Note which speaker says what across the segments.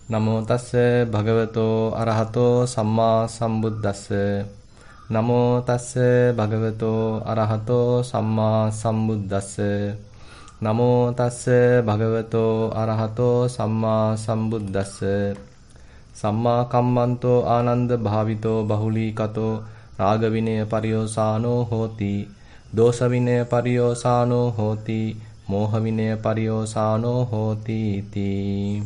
Speaker 1: Namo tassa bhagavato arahato samma sambuddhassa. Namo tassa bhagavato arahato samma sambuddhassa. Namo tassa bhagavato arahato samma sambuddhassa. Samma kammanto ananda bhavito bahulikato raga vinaya pariyosano hoti. Dosa vinaya pariyosano hoti. Moha vinaya pariyosano hoti iti.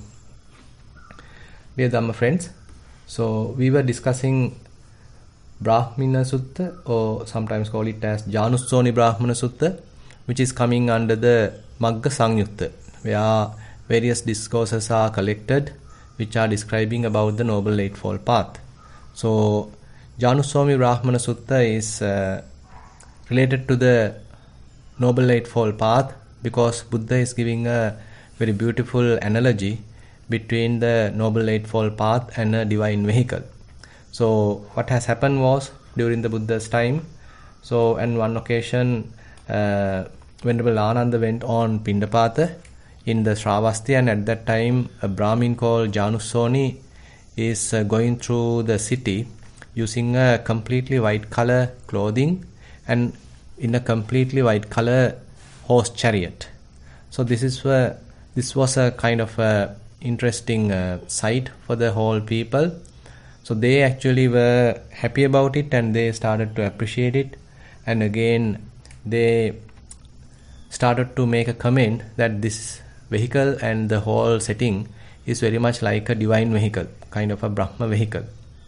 Speaker 1: Dear Dhamma friends, so we were discussing Brahmana Sutta, or sometimes call it as Janussoni Brahmana Sutta, which is coming under the Magga Sangyutta, where various discourses are collected which are describing about the Noble Eightfold Path. So Janussoni Brahmana Sutta is related to the Noble Eightfold Path because Buddha is giving a very beautiful analogy between the Noble Eightfold Path and a divine vehicle. So what has happened was during the Buddha's time, so on one occasion Venerable Ananda went on Pindapata in the Sravasti, and at that time a Brahmin called Janussoni is going through the city using a completely white color clothing and in a completely white color horse chariot. So this was a kind of a interesting sight for the whole people. So they actually were happy about it and they started to appreciate it, and again they started to make a comment that this vehicle and the whole setting is very much like a divine vehicle, kind of a Brahma vehicle.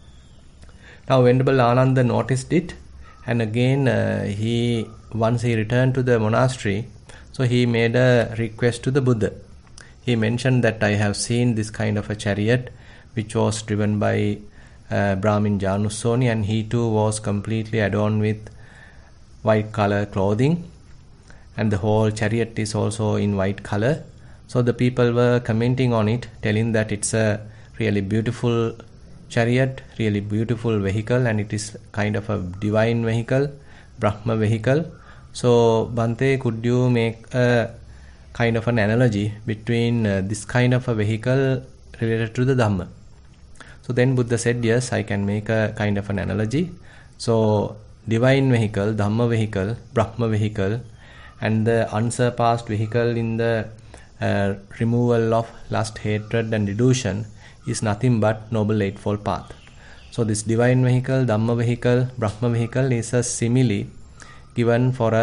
Speaker 1: Now Venerable Ananda noticed it, and again once he returned to the monastery, so he made a request to the Buddha. He mentioned that I have seen this kind of a chariot which was driven by Brahmin Janussoni, and he too was completely adorned with white color clothing, and the whole chariot is also in white color. So the people were commenting on it, telling that it's a really beautiful chariot, really beautiful vehicle, and it is kind of a divine vehicle, Brahma vehicle. So Bhante, could you make a kind of an analogy between this kind of a vehicle related to the Dhamma? So then Buddha said, yes, I can make a kind of an analogy. So divine vehicle, Dhamma vehicle, Brahma vehicle, and the unsurpassed vehicle in the removal of lust, hatred and delusion is nothing but Noble Eightfold Path. So this divine vehicle, Dhamma vehicle, Brahma vehicle is a simile given for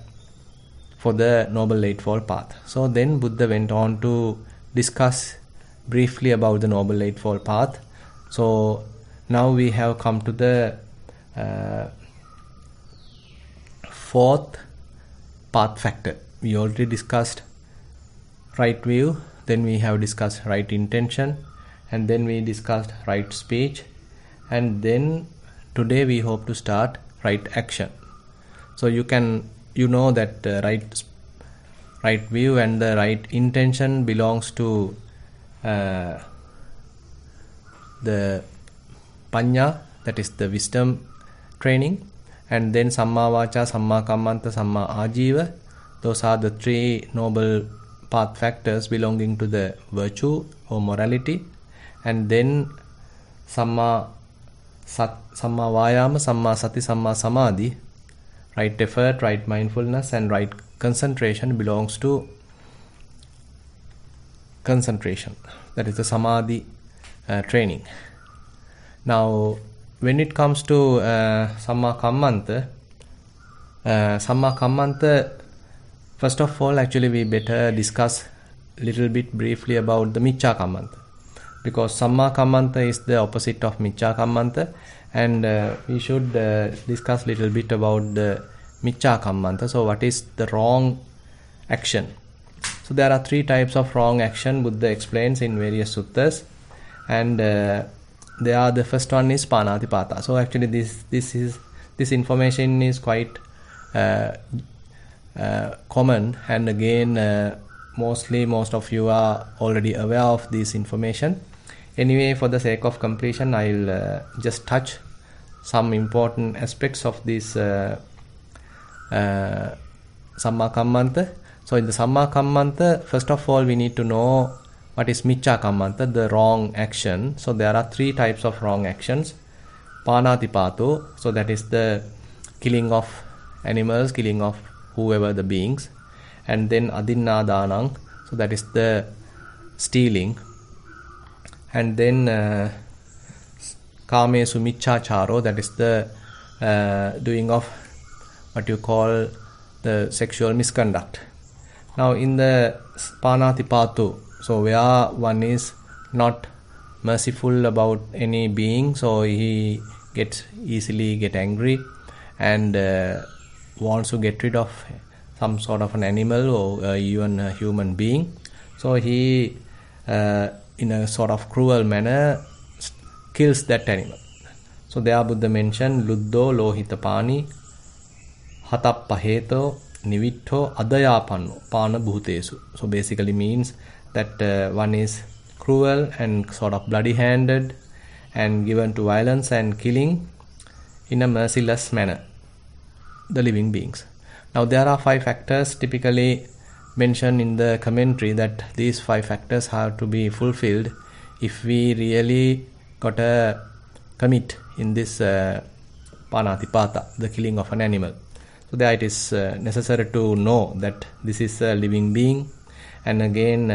Speaker 1: the Noble Eightfold Path. So then Buddha went on to discuss briefly about the Noble Eightfold Path. So now we have come to the fourth path factor. We already discussed right view, then we have discussed right intention, and then we discussed right speech, and then today we hope to start right action. So you know that right view and the right intention belongs to the Panya, that is the wisdom training, and then Samma Vacha, Samma Kammanta, Samma Ajiva. Those are the three noble path factors belonging to the virtue or morality, and then Samma Vayama, Samma Sati, Samma Samadhi, right effort, right mindfulness and right concentration belongs to concentration, that is the Samadhi training. Now when it comes to Samma Kammanta, first of all actually we better discuss little bit briefly about the Micca Kammanta, because Samma Kammanta is the opposite of Micca Kammanta, and we should discuss little bit about the Micca Kammanta. So what is the wrong action? So there are three types of wrong action Buddha explains in various suttas, and the first one is Panatipata. So actually this information is quite common, and again most of you are already aware of this information. Anyway, for the sake of completion, I'll just touch some important aspects of this Samma Kammanta. So in the Samma Kammanta, first of all we need to know what is miccha kammanta, the wrong action. So there are 3 types of wrong actions. Panatipato, so that is the killing of animals, killing of whoever the beings. And then adinnadanang, so that is the stealing. And then kamesu miccacharo, that is the doing of what you call the sexual misconduct. Now in the panatipato, so where one is not merciful about any being, so he gets easily get angry and wants to get rid of some sort of an animal or even a human being. So he in a sort of cruel manner kills that animal. So there Buddha mentioned Luddho lohitapani hatappaheto nivitto adayapanno pana bhutesu. So basically means that one is cruel and sort of bloody-handed and given to violence and killing in a merciless manner the living beings. Now there are 5 factors typically mentioned in the commentary, that these 5 factors have to be fulfilled if we really got a commit in this panatipata, the killing of an animal. So there it is necessary to know that this is a living being, and again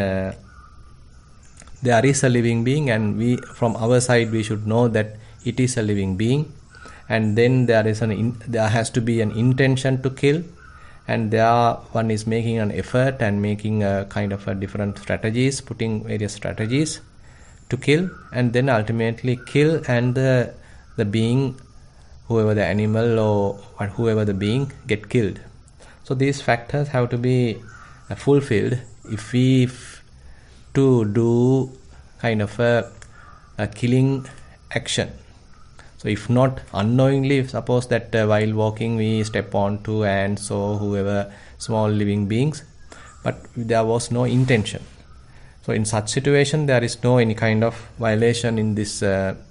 Speaker 1: there is a living being, and we from our side we should know that it is a living being. And then there has to be an intention to kill, and there one is making an effort and making a kind of a different strategies, putting various strategies to kill, and then ultimately kill, and the being, whoever the animal or whoever the being, get killed. So these factors have to be fulfilled if we to do kind of a killing action. So if not unknowingly, suppose that while walking we step on to ants or whoever small living beings, but there was no intention. So in such situation there is no any kind of violation in this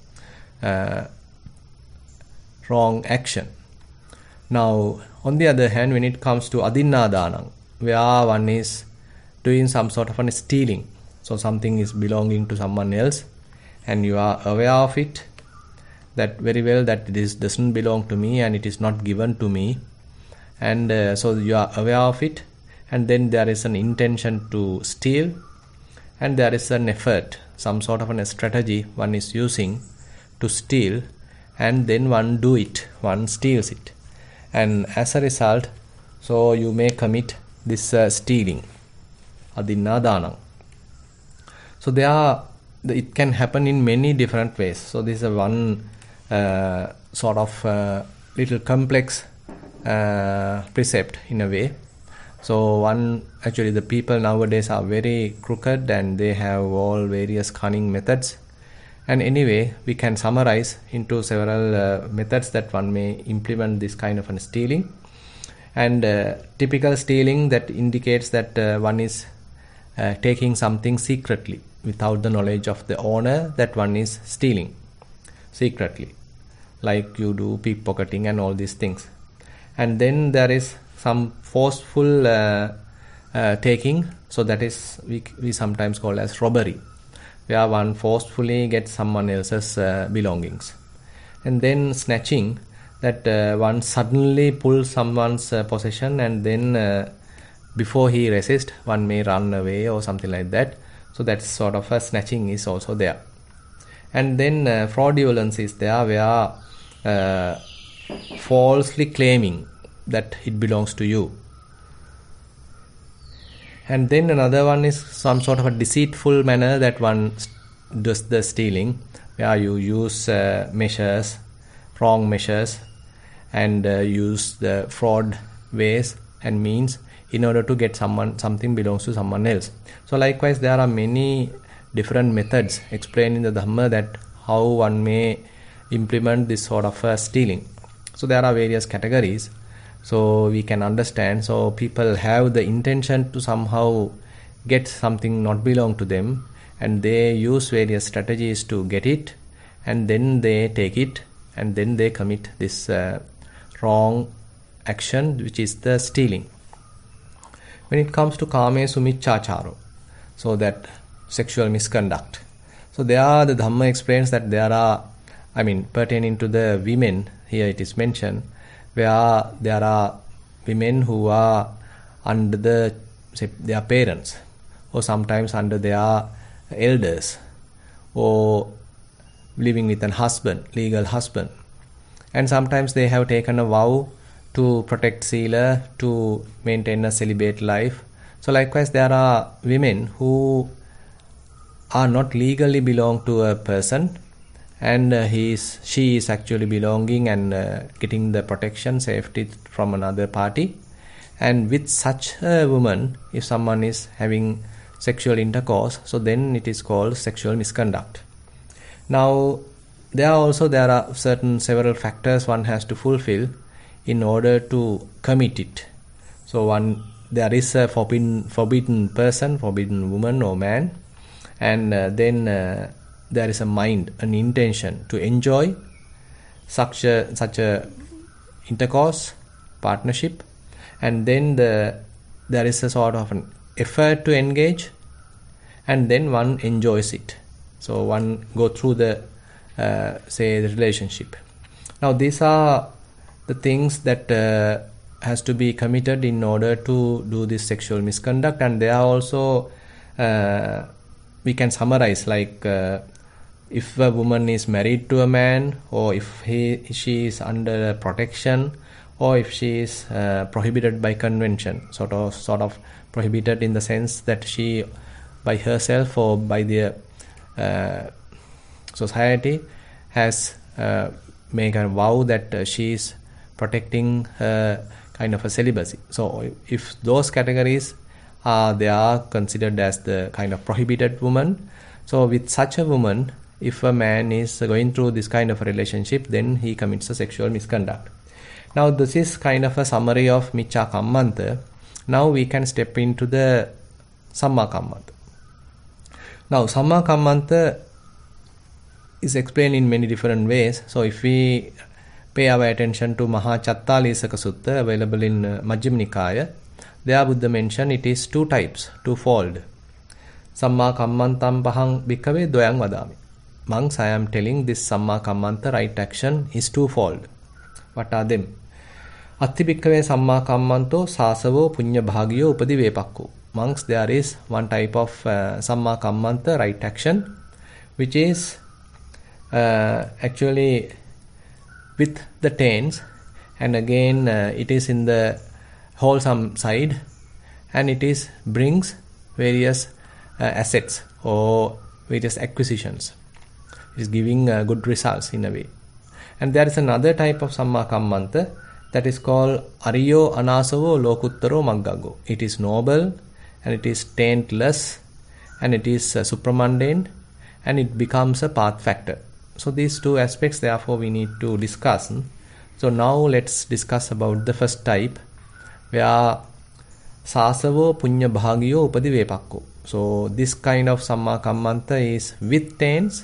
Speaker 1: wrong action. Now on the other hand, when it comes to adinnadanang, where one is doing some sort of a stealing, so something is belonging to someone else and you are aware of it, that very well that this doesn't belong to me and it is not given to me, and so you are aware of it, and then there is an intention to steal, and there is an effort, some sort of a strategy one is using to steal, and then one steals it, and as a result, so you may commit this stealing, adinnadanang. So it can happen in many different ways. So this is one sort of little complex precept in a way. So actually the people nowadays are very crooked and they have all various cunning methods. And anyway, we can summarize into several methods that one may implement this kind of stealing. And typical stealing that indicates that one is taking something secretly without the knowledge of the owner, that one is stealing secretly, like you do pickpocketing and all these things. And then there is some forceful taking, so that is we sometimes call as robbery, where one forcefully gets someone else's belongings. And then snatching, that one suddenly pulls someone's possession, and then before he resists, one may run away or something like that. So that sort of a snatching is also there. And then fraudulence is there, where falsely claiming that it belongs to you. And then another one is some sort of a deceitful manner that one does the stealing, where you use wrong measures, and use the fraud ways and means in order to get something belongs to someone else. So likewise, there are many different methods explained in the Dhamma that how one may implement this sort of stealing. So there are various categories, so we can understand. So people have the intention to somehow get something not belong to them, and they use various strategies to get it, and then they take it, and then they commit this wrong action, which is the stealing. When it comes to kamesu miccacharo, so that sexual misconduct. So there the Dhamma explains that there are, pertaining to the women, here it is mentioned, where there are women who are under their parents, or sometimes under their elders, or living with an husband, legal husband. And sometimes they have taken a vow to protect Sila, to maintain a celibate life. So likewise, there are women who are not legally belong to a person, and she is actually belonging and getting the protection, safety from another party. And with such a woman, if someone is having sexual intercourse, so then it is called sexual misconduct. Now, there are several factors one has to fulfill in order to commit it. So there is a forbidden person, forbidden woman or man, and then there is a mind, an intention to enjoy such a intercourse, partnership, and then there is a sort of an effort to engage, and then one enjoys it. So one go through the relationship. Now these are the things that has to be committed in order to do this sexual misconduct, and they are also we can summarize like if a woman is married to a man, or if she is under protection, or if she is prohibited by convention, sort of prohibited in the sense that she by herself or by the society has made a vow that she is protecting her kind of a celibacy. So if those categories they are considered as the kind of prohibited woman. So with such a woman, if a man is going through this kind of a relationship, then he commits a sexual misconduct. Now this is kind of a summary of Miccha Kammanta. Now we can step into the Samma Kammanta. Now Samma Kammanta is explained in many different ways. So if we pay our attention to Maha Chattalīsaka Sutta, available in Majjhima Nikāya, there Buddha mentioned it is two types, twofold. Samma Kammantam Pahang Bhikkhave Dvayang Vadami. Monks, I am telling this Samma Kammanta, right action, is twofold. What are them? Atti Bhikkhave Samma Kammanto Sāsavo Puñña Bhāgyo Upadivēpakko. Monks, there is one type of Samma Kammanta, right action, which is actually with the tense, and again it is in the wholesome side, and it brings various assets or various acquisitions. It is giving good results in a way. And there is another type of Samma Kammanta that is called Ariyo Anasavo Lokuttaro Maggago. It is noble, and it is taintless, and it is supramundane, and it becomes a path factor. So these two aspects, therefore, we need to discuss. So now let's discuss about the first type, where Sāsavo Puñña Bhāgyo Upadivēpakko. So this kind of Samma Kammanta is with tense,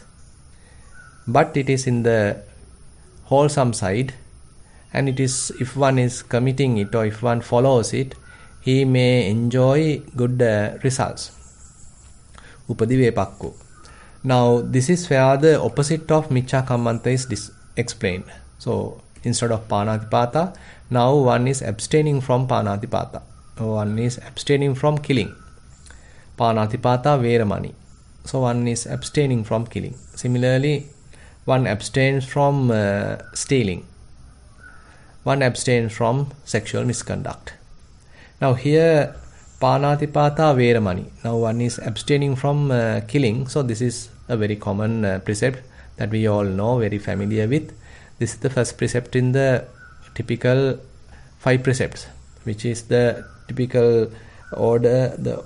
Speaker 1: but it is in the wholesome side, and it is, if one is committing it or if one follows it, he may enjoy good results. Upadivēpakko. Now this is where the opposite of Miccha Kammanta is explained. So instead of Pānātipāta, now one is abstaining from Pānātipāta. One is abstaining from killing. Pānātipāta Veramani. So one is abstaining from killing. Similarly, one abstains from stealing. One abstains from sexual misconduct. Now here, Pānātipāta Veramani. Now one is abstaining from killing. So this is a very common precept that we all know, very familiar with. This is the first precept in the typical 5 precepts, which is the typical order, the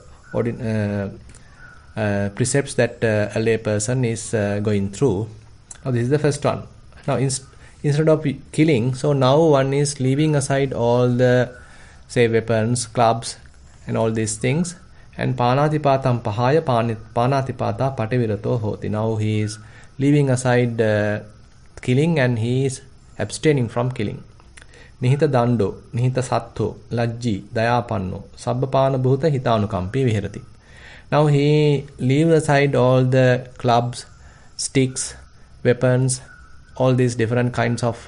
Speaker 1: precepts that a lay person is going through. Now this is the first one. Now instead of killing, so now one is leaving aside all the, say, weapons, clubs, and all these things, and Pānātipātam Pahāya Pānātipāta Pativirato Hoti. Now he is leaving aside killing, and he is abstaining from killing. Nihita Dando, Nihita Sattho, Lajji, Dayapanno, Sabbapāna Bhuta Hitanukampi Viharati. Now he leaves aside all the clubs, sticks, weapons, all these different kinds of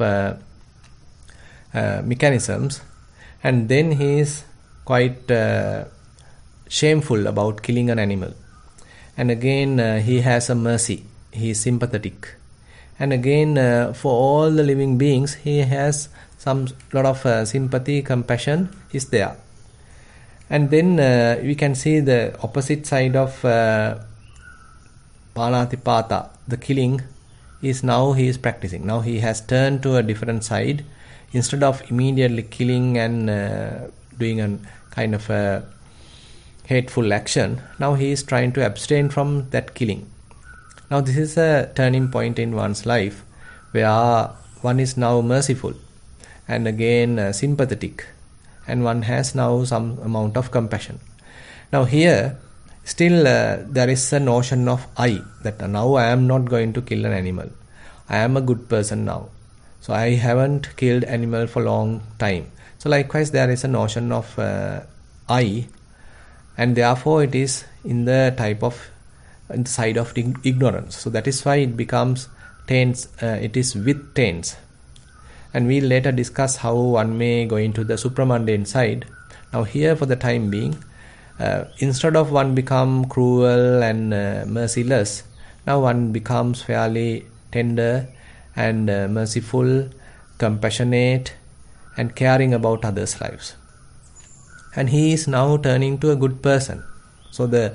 Speaker 1: mechanisms, and then he is quite shameful about killing an animal. And again he has a mercy, he is sympathetic. And again for all the living beings he has some lot of sympathy, compassion is there. And then we can see the opposite side of Panatipata, the killing, is now he is practicing. Now he has turned to a different side. Instead of immediately killing and doing a kind of a hateful action, now he is trying to abstain from that killing. Now this is a turning point in one's life where one is now merciful and again sympathetic, and one has now some amount of compassion. Now here still there is a notion of I, that now I am not going to kill an animal. I am a good person now. So I haven't killed animal for long time. So likewise there is a notion of I, and therefore it is in the type of in the side of ignorance. So that is why it becomes taints, it is with taints. And we'll later discuss how one may go into the supramundane side. Now here for the time being, instead of one become cruel and merciless, now one becomes fairly tender and merciful, compassionate and caring about others' lives. And he is now turning to a good person. So the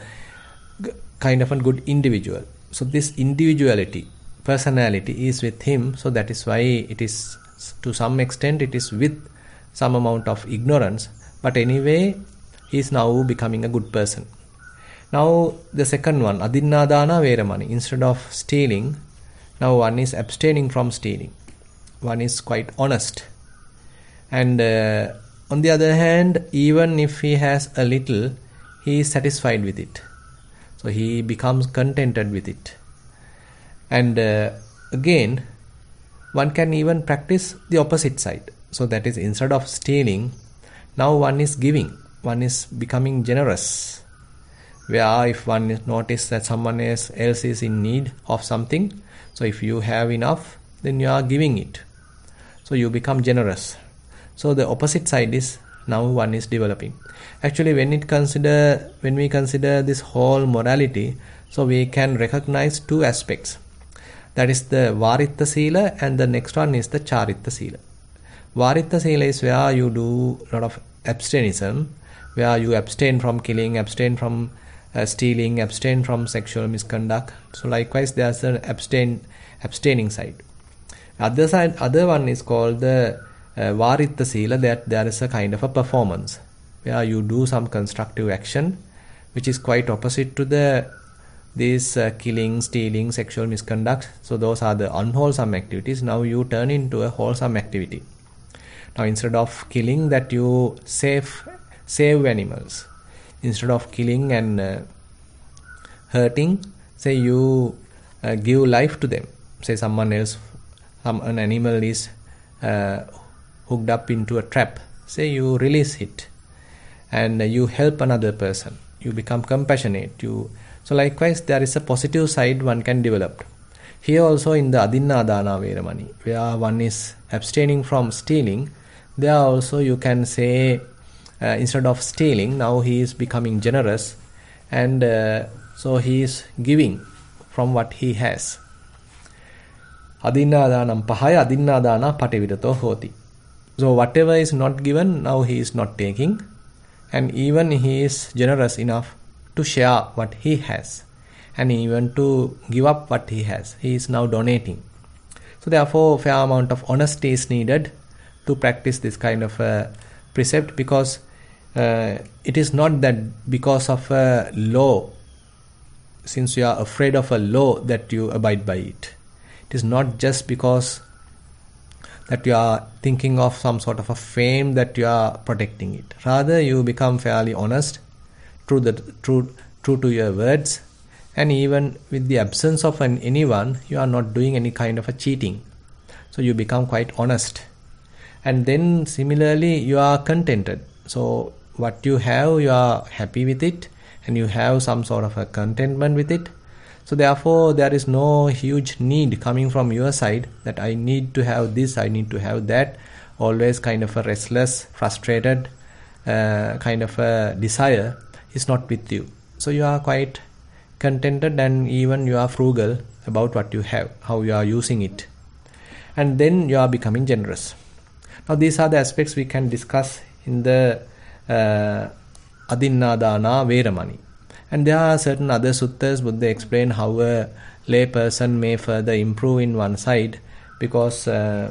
Speaker 1: kind of a good individual. So this individuality, personality is with him. So that is why it is, to some extent, it is with some amount of ignorance. But anyway, he is now becoming a good person. Now the second one, Adinadana Veramani. Instead of stealing, now one is abstaining from stealing. One is quite honest. And on the other hand, even if he has a little, he is satisfied with it. So he becomes contented with it. And again, one can even practice the opposite side. So that is, instead of stealing, now one is giving. One is becoming generous. Where if one notices that someone else is in need of something, so if you have enough, then you are giving it. So you become generous. So the opposite side is now one is developing. Actually, when we consider this whole morality, so we can recognize two aspects. That is the Varitta Sila, and the next one is the Charitta Sila. Varitta Sila is where you do a lot of abstainism, where you abstain from killing, abstain from stealing, abstain from sexual misconduct. So likewise, there's an abstaining side. Other one is called the Varitta Sila, that there is a kind of a performance where you do some constructive action, which is quite opposite to these killing, stealing, sexual misconduct. So those are the unwholesome activities. Now you turn into a wholesome activity. Now instead of killing, that you save animals. Instead of killing and hurting, say you give life to them. Say an animal is hooked up into a trap. Say you release it and you help another person. You become compassionate. So likewise, there is a positive side one can develop. Here also in the Adinadana Veramani, where one is abstaining from stealing, there also you can say, instead of stealing, now he is becoming generous, and so he is giving from what he has. Adinnadanam pahaya adinnadana patividato hoti. So whatever is not given, now he is not taking, and even he is generous enough to share what he has, and even to give up what he has. He is now donating. So therefore, fair amount of honesty is needed to practice this kind of precept, because it is not that because of a law, since you are afraid of a law, that you abide by it. It is not just because that you are thinking of some sort of a fame that you are protecting it. Rather, you become fairly honest, true to your words, and even with the absence of anyone, you are not doing any kind of a cheating. So you become quite honest. And then similarly, you are contented. So what you have, you are happy with it, and you have some sort of a contentment with it. So therefore there is no huge need coming from your side that I need to have this, I need to have that. Always kind of a restless, frustrated kind of a desire is not with you. So you are quite contented, and even you are frugal about what you have, how you are using it. And then you are becoming generous. Now these are the aspects we can discuss in the Adinnādāna Veramani. And there are certain other suttas Buddha explain how a lay person may further improve in one side, because as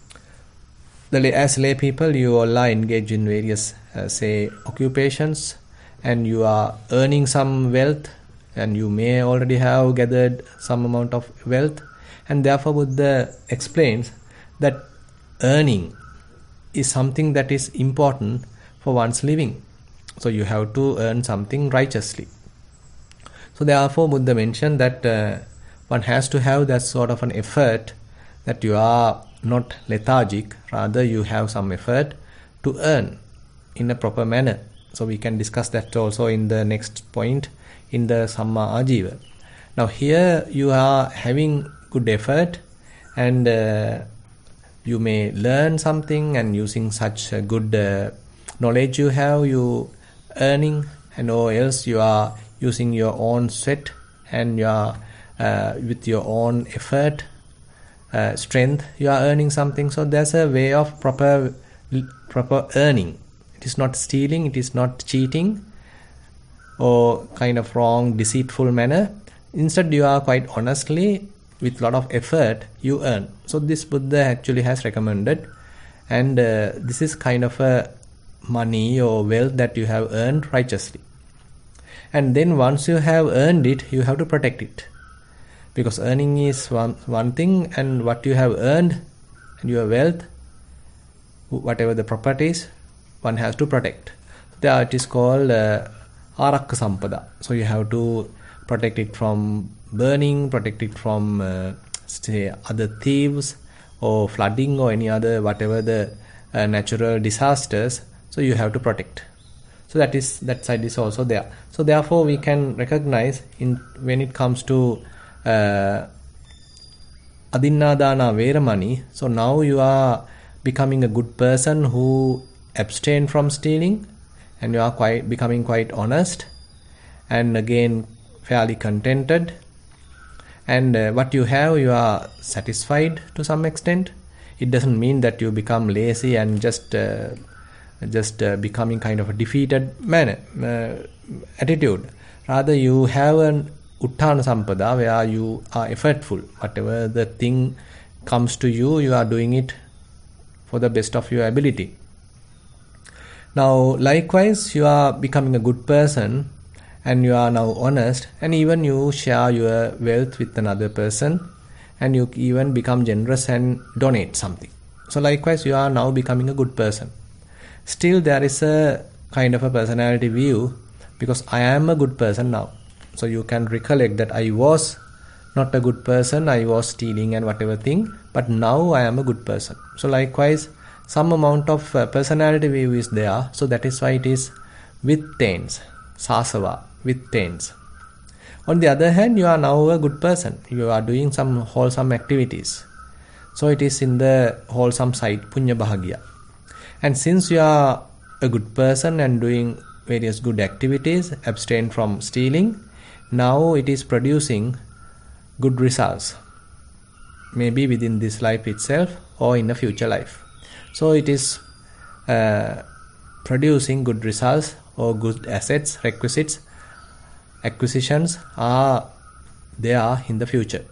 Speaker 1: lay people you all are engaged in various say occupations, and you are earning some wealth, and you may already have gathered some amount of wealth, and therefore Buddha explains that earning is something that is important for one's living. So you have to earn something righteously. So therefore Buddha mentioned that one has to have that sort of an effort, that you are not lethargic, rather you have some effort to earn in a proper manner. So we can discuss that also in the next point in the Samma Ajiva. Now here you are having good effort, and you may learn something, and using such a good knowledge you have, you earning, and or else you are using your own sweat and you are with your own effort, strength, you are earning something. So there's a way of proper earning. It is not stealing, it is not cheating or kind of wrong, deceitful manner. Instead you are quite honestly, with lot of effort, you earn. So this Buddha actually has recommended, and this is kind of a money or wealth that you have earned righteously. And then once you have earned it, you have to protect it, because earning is one thing, and what you have earned and your wealth, whatever the properties, one has to protect. There it is called Arakka Sampada. So you have to protect it from burning, protect it from say other thieves or flooding or any other whatever the natural disasters. So you have to protect. So that side is also there. So therefore we can recognize when it comes to Adinnādāna Veramani. So now you are becoming a good person who abstain from stealing, and you are becoming quite honest, and again fairly contented, and what you have, you are satisfied to some extent. It doesn't mean that you become lazy and just becoming kind of a defeated attitude. Rather you have an Utthana Sampada where you are effortful. Whatever the thing comes to you, you are doing it for the best of your ability. Now likewise you are becoming a good person, and you are now honest, and even you share your wealth with another person, and you even become generous and donate something. So likewise you are now becoming a good person. Still there is a kind of a personality view, because I am a good person now. So you can recollect that I was not a good person, I was stealing and whatever thing, but now I am a good person. So likewise some amount of personality view is there. So that is why it is with taints, sasava, with taints. On the other hand, you are now a good person. You are doing some wholesome activities. So it is in the wholesome side, punya bahagya. And since you are a good person and doing various good activities, abstain from stealing, now it is producing good results. Maybe within this life itself or in a future life. So it is producing good results or good assets, requisites, acquisitions are there in the future.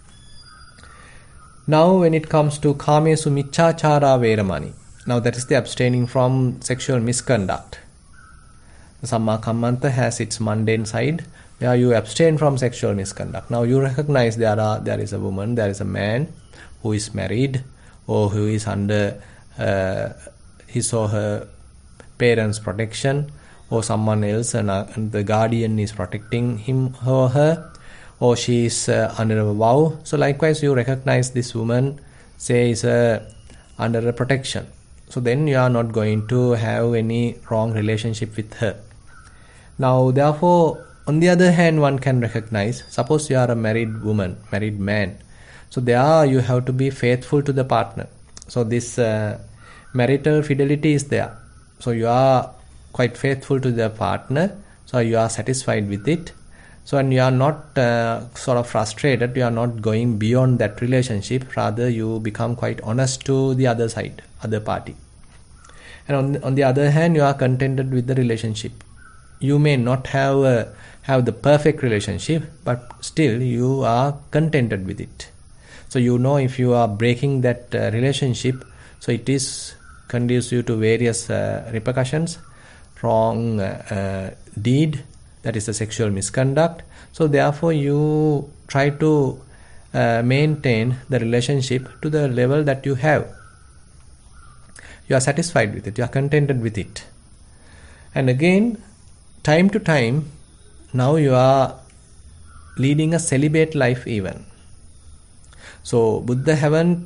Speaker 1: Now when it comes to Kāmesu Micchāchārā Veramani, now that is the abstaining from sexual misconduct. The Samma Kammanta has its mundane side where you abstain from sexual misconduct. Now you recognize there is a woman, there is a man who is married or who is under his or her parents' protection, or someone else and the guardian is protecting him or her, or she is under a vow. So likewise you recognize this woman, say, is under a protection. So then you are not going to have any wrong relationship with her. Now, therefore, on the other hand, one can recognize, suppose you are a married woman, married man. So there you have to be faithful to the partner. So this marital fidelity is there. So you are quite faithful to the partner. So you are satisfied with it. So and you are not sort of frustrated. You are not going beyond that relationship. Rather, you become quite honest to the other side, other party. And on the other hand, you are contented with the relationship. You may not have the perfect relationship, but still you are contented with it. So you know if you are breaking that relationship, so it is conducive to various repercussions, wrong deed, that is a sexual misconduct. So therefore you try to maintain the relationship to the level that you have. You are satisfied with it, you are contented with it. And again, time to time, now you are leading a celibate life even. So Buddha haven't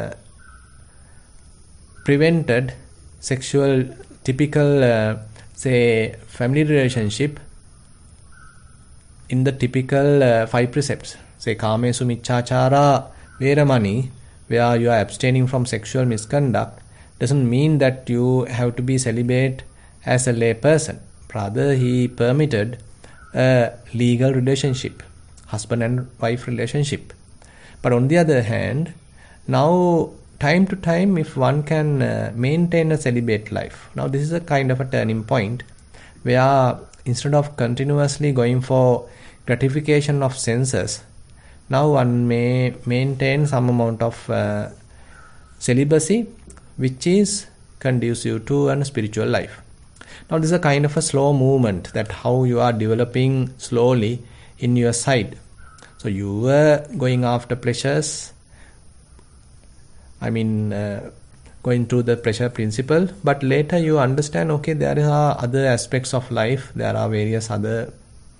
Speaker 1: prevented sexual, typical, say, family relationship in the typical 5 precepts. Say, Kamesu Miccāchāra Veramani, where you are abstaining from sexual misconduct, doesn't mean that you have to be celibate as a lay person. Rather, he permitted a legal relationship, husband and wife relationship. But on the other hand, now time to time, if one can maintain a celibate life, now this is a kind of a turning point where instead of continuously going for gratification of senses, now one may maintain some amount of celibacy, which is conducive to a spiritual life. Now this is a kind of a slow movement, that how you are developing slowly in your side. So you were going after pleasures, going through the pleasure principle, but later you understand, okay, there are other aspects of life, there are various other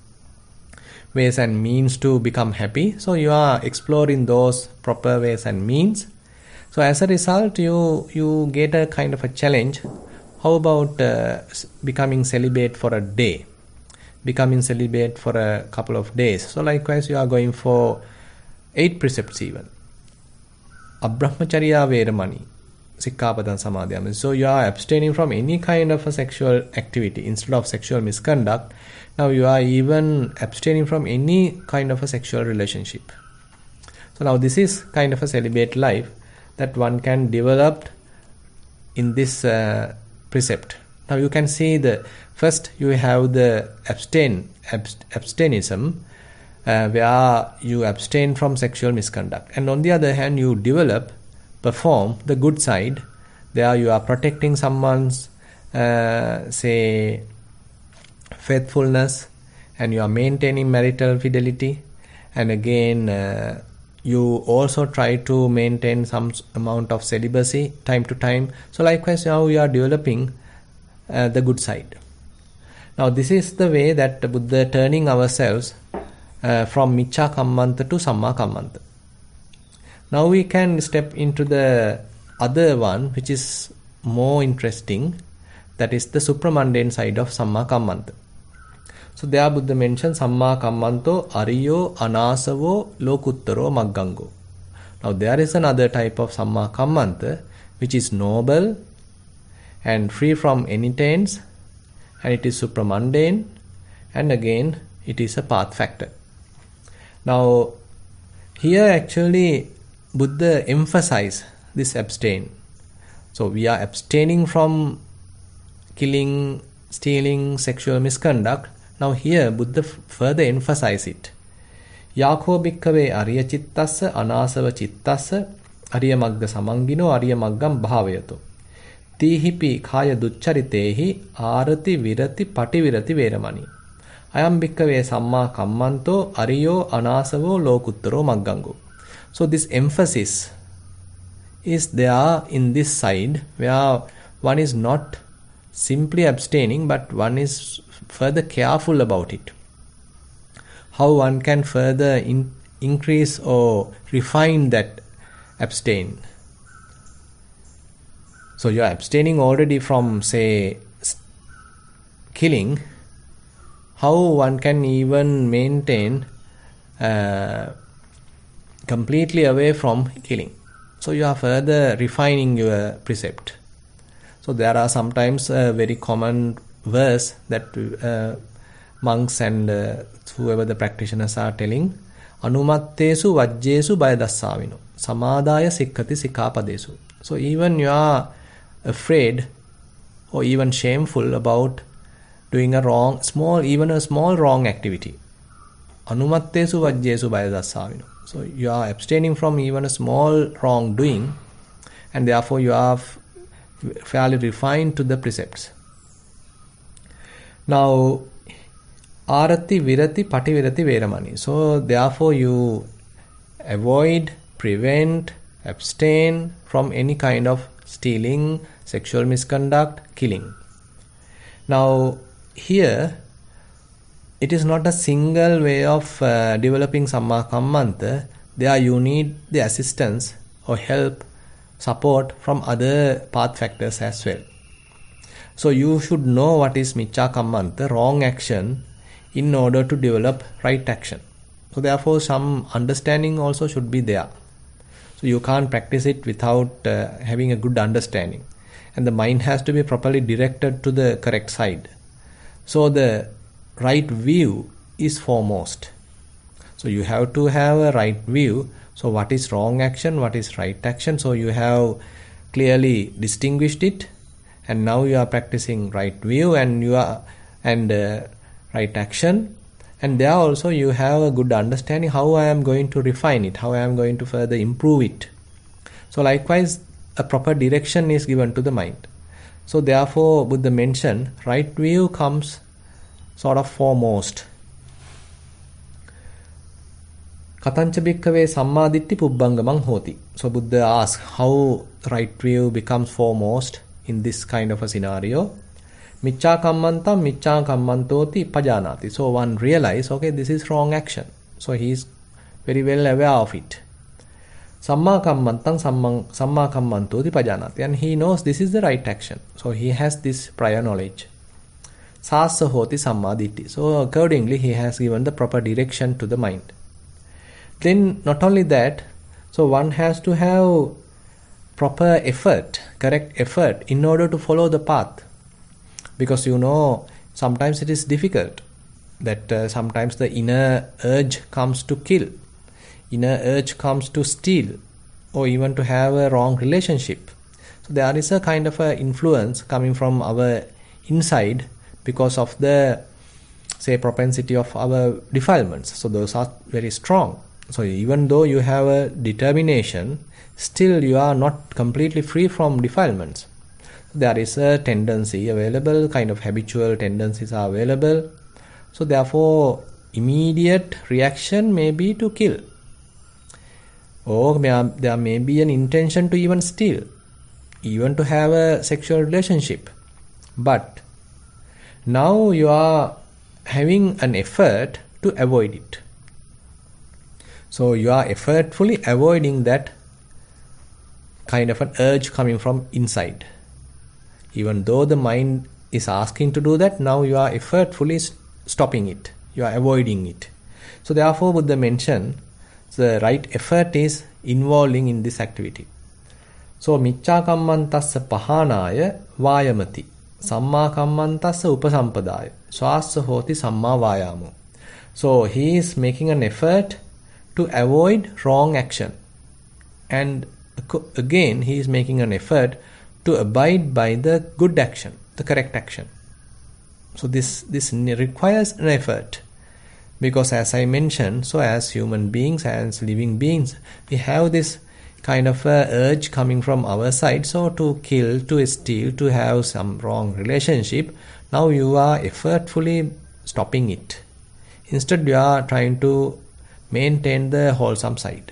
Speaker 1: ways and means to become happy. So you are exploring those proper ways and means. So as a result, you get a kind of a challenge. How about becoming celibate for a day? Becoming celibate for a couple of days. So likewise, you are going for 8 precepts even. Abrahmacharya Veramani, Sikkhapadam Samadhiyama. So you are abstaining from any kind of a sexual activity instead of sexual misconduct. Now you are even abstaining from any kind of a sexual relationship. So now this is kind of a celibate life that one can develop in this precept. Now you can see the first you have the abstainism, where you abstain from sexual misconduct, and on the other hand you perform the good side. There you are protecting someone's say faithfulness, and you are maintaining marital fidelity, and again you also try to maintain some amount of celibacy time to time. So likewise, now you are developing the good side. Now this is the way that the Buddha turning ourselves from Miccha Kammanta to Samma Kammanta. Now we can step into the other one, which is more interesting, that is the supramundane side of Samma Kammanta. So there Buddha mentions Samma Kammanto Ariyo Anasavo Lokuttaro Maggango. Now there is another type of Samma Kammanta which is noble and free from any taints, and it is supramundane, and again it is a path factor. Now here actually Buddha emphasizes this abstain. So we are abstaining from killing, stealing, sexual misconduct. Now here Buddha further emphasizes it. Yako bhikkave ariya cittassa anasava cittassa ariya magga samangino ariya maggam bhavayato. Tihipi kaya duccaritehi arati virati pativirati veramani. Ayam bhikkave samma kammanto ariyo anasavo lokuttaro maggango. So this emphasis is there in this side, where one is not simply abstaining, but one is further careful about it. How one can further increase or refine that abstain. So you are abstaining already from, say, killing. how one can even maintain completely away from killing. So you are further refining your precept. So there are sometimes a very common verse that monks and whoever the practitioners are telling, Anumattesu vajjesu bayadassavino samadaya sikkati sikkapadesu. So even you are afraid or even shameful about doing a small wrong activity. Anumattesu vajjesu bayadassavino. So you are abstaining from even a small wrongdoing, and therefore you are fairly refined to the precepts. Now, arati virati pativirati veramani. So therefore you avoid, prevent, abstain from any kind of stealing, sexual misconduct, killing. Now here it is not a single way of developing Samma Kammanta. There you need the assistance or help, support from other path factors as well. So you should know what is Miccha Kammanta, wrong action, in order to develop right action. So therefore some understanding also should be there. So you can't practice it without having a good understanding. And the mind has to be properly directed to the correct side. So the right view is foremost. So you have to have a right view. So what is wrong action, what is right action? So you have clearly distinguished it, and now you are practicing right view and right action. And there also you have a good understanding how I am going to refine it, how I am going to further improve it. So likewise, a proper direction is given to the mind. So therefore, Buddha mentioned right view comes sort of foremost. Katancha bhikkhave sammaditthi pubbangam hoti. So Buddha asks how right view becomes foremost in this kind of a scenario. Miccha kammantam miccha kammantoti pajanati. So one realizes, okay, this is wrong action. So he is very well aware of it. Samma kammantam samma kammantoti pajanati. And he knows this is the right action. So he has this prior knowledge. Sassa hoti sammaditthi. So accordingly he has given the proper direction to the mind. Then not only that, so one has to have proper effort, correct effort in order to follow the path. Because sometimes it is difficult that sometimes the inner urge comes to kill, inner urge comes to steal, or even to have a wrong relationship. So there is a kind of a influence coming from our inside because of the, say, propensity of our defilements. So those are very strong. So even though you have a determination, still you are not completely free from defilements. There is a tendency available, kind of habitual tendencies are available. So therefore, immediate reaction may be to kill. Or there may be an intention to even steal, even to have a sexual relationship. But now you are having an effort to avoid it. So you are effortfully avoiding that kind of an urge coming from inside. Even though the mind is asking to do that, now you are effortfully stopping it. You are avoiding it. So therefore Buddha mentioned the right effort is involving in this activity. So miccha kammantassa pahanaya vayamati. Samma kammantassa upasampadaya. Swassa hoti samma vayamo. So he is making an effort to avoid wrong action. And again he is making an effort to abide by the good action, the correct action. So this requires an effort. Because as I mentioned, so as human beings, as living beings, we have this kind of urge coming from our side. So to kill, to steal, to have some wrong relationship, now you are effortfully stopping it. Instead you are trying to maintain the wholesome side.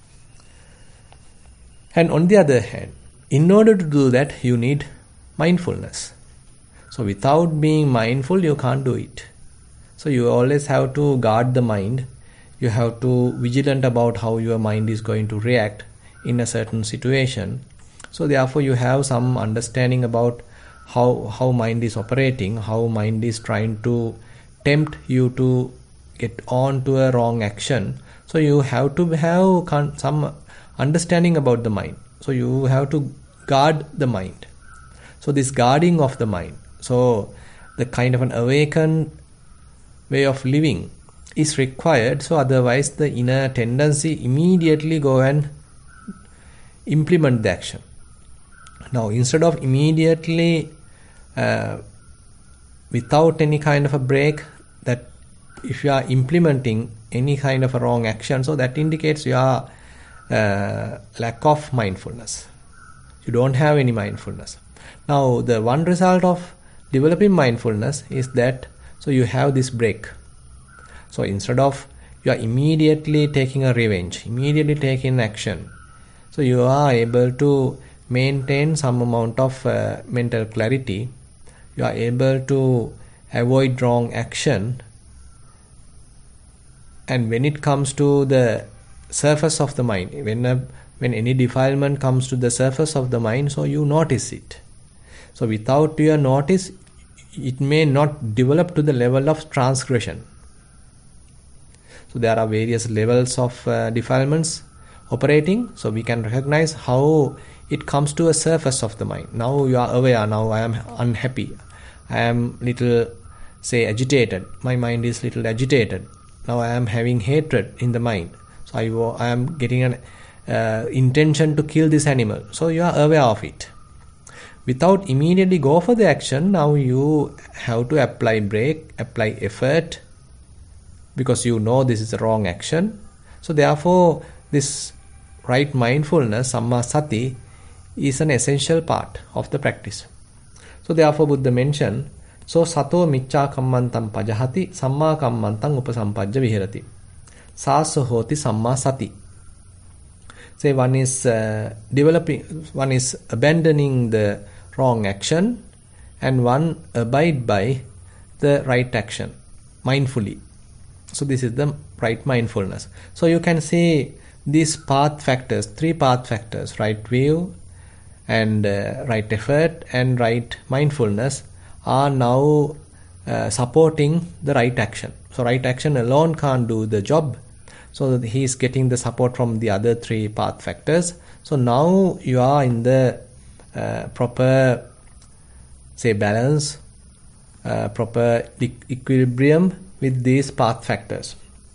Speaker 1: And on the other hand, in order to do that, you need mindfulness. So without being mindful, you can't do it. So you always have to guard the mind. You have to be vigilant about how your mind is going to react in a certain situation. So therefore you have some understanding about how mind is operating, how mind is trying to tempt you to get on to a wrong action. So you have to have some understanding about the mind. So you have to guard the mind. So this guarding of the mind, so the kind of an awakened way of living is required. So otherwise the inner tendency immediately go and implement the action. Now instead of immediately without any kind of a break, that if you are implementing any kind of a wrong action, so that indicates your lack of mindfulness. You don't have any mindfulness. Now the one result of developing mindfulness is that so you have this break. So instead of you are immediately taking a revenge, immediately taking action, so you are able to maintain some amount of mental clarity. You are able to avoid wrong action. And when it comes to the surface of the mind, when any defilement comes to the surface of the mind, so you notice it. So without your notice, it may not develop to the level of transgression. So there are various levels of defilements operating. So we can recognize how it comes to a surface of the mind. Now you are aware, now I am unhappy. I am little, say, agitated. My mind is little agitated. Now I am having hatred in the mind. So I am getting an intention to kill this animal. So you are aware of it. Without immediately go for the action, now you have to apply break, apply effort, because you know this is a wrong action. So therefore, this right mindfulness, samma sati, is an essential part of the practice. So therefore, Buddha mentioned, so sato micca kammantam pajahati, samma kammantam upasampajja viherati. Sasa hoti samma sati. Say one is one is abandoning the wrong action, and one abide by the right action mindfully. So this is the right mindfulness. So you can say these path factors, 3 path factors, right view and right effort and right mindfulness, are now supporting the right action. So right action alone can't do the job. So he is getting the support from the other 3 path factors. So now you are in the proper, say, balance, proper equilibrium with these path factors.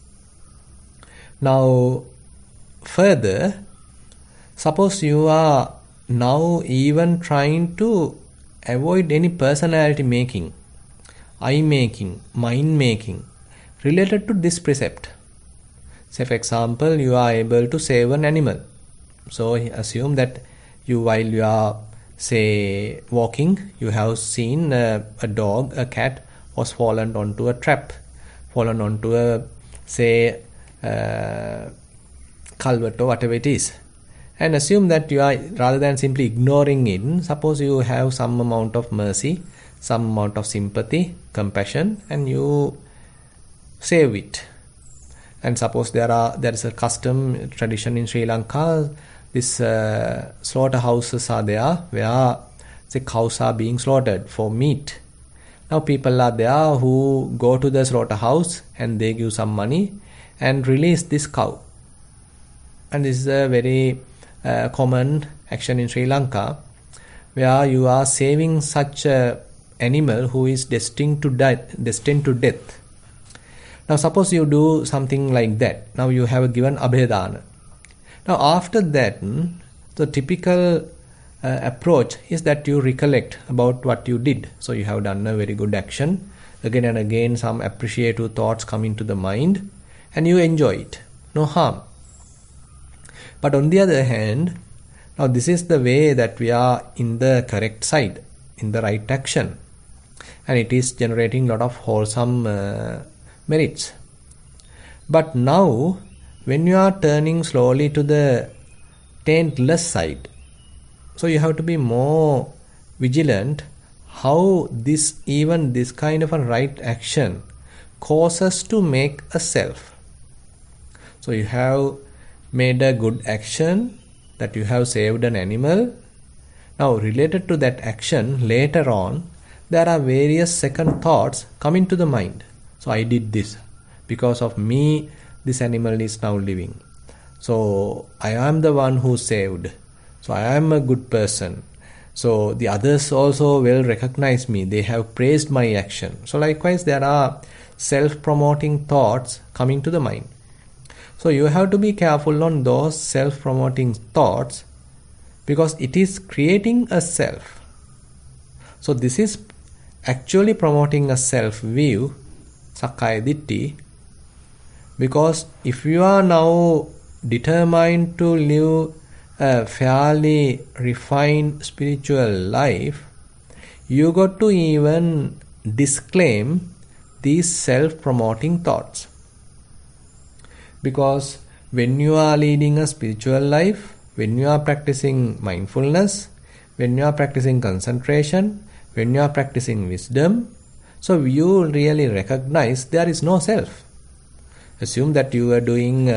Speaker 1: Now further, suppose you are now even trying to avoid any personality making, I making, mind making related to this precept. Say for example, you are able to save an animal. So assume that while you are, say, walking, you have seen a dog, a cat was fallen onto a trap, fallen onto a, say, culvert or whatever it is. And assume that you are, rather than simply ignoring it, suppose you have some amount of mercy, some amount of sympathy, compassion, and you save it. And suppose there is a custom, tradition in Sri Lanka, this slaughterhouses are there where, say, cows are being slaughtered for meat. Now people are there who go to the slaughterhouse and they give some money and release this cow. And this is a very common action in Sri Lanka, where you are saving such an animal who is destined to death. Now suppose you do something like that. Now you have given abhedana. Now after that, the typical approach is that you recollect about what you did. So you have done a very good action. Again and again some appreciative thoughts come into the mind and you enjoy it. No harm. But on the other hand, now this is the way that we are in the correct side, in the right action. And it is generating a lot of wholesome merits. But now, when you are turning slowly to the taintless side, so you have to be more vigilant how even this kind of a right action causes to make a self. So you have made a good action, that you have saved an animal. Now related to that action, later on, there are various second thoughts coming to the mind. So I did this. Because of me, this animal is now living. So I am the one who saved. So I am a good person. So the others also will recognize me. They have praised my action. So likewise, there are self-promoting thoughts coming to the mind. So you have to be careful on those self-promoting thoughts, because it is creating a self. So this is actually promoting a self-view, Sakkaya Ditthi, because if you are now determined to live a fairly refined spiritual life, you got to even disclaim these self-promoting thoughts. Because when you are leading a spiritual life, when you are practicing mindfulness, when you are practicing concentration, when you are practicing wisdom, so you really recognize there is no self. Assume that you are doing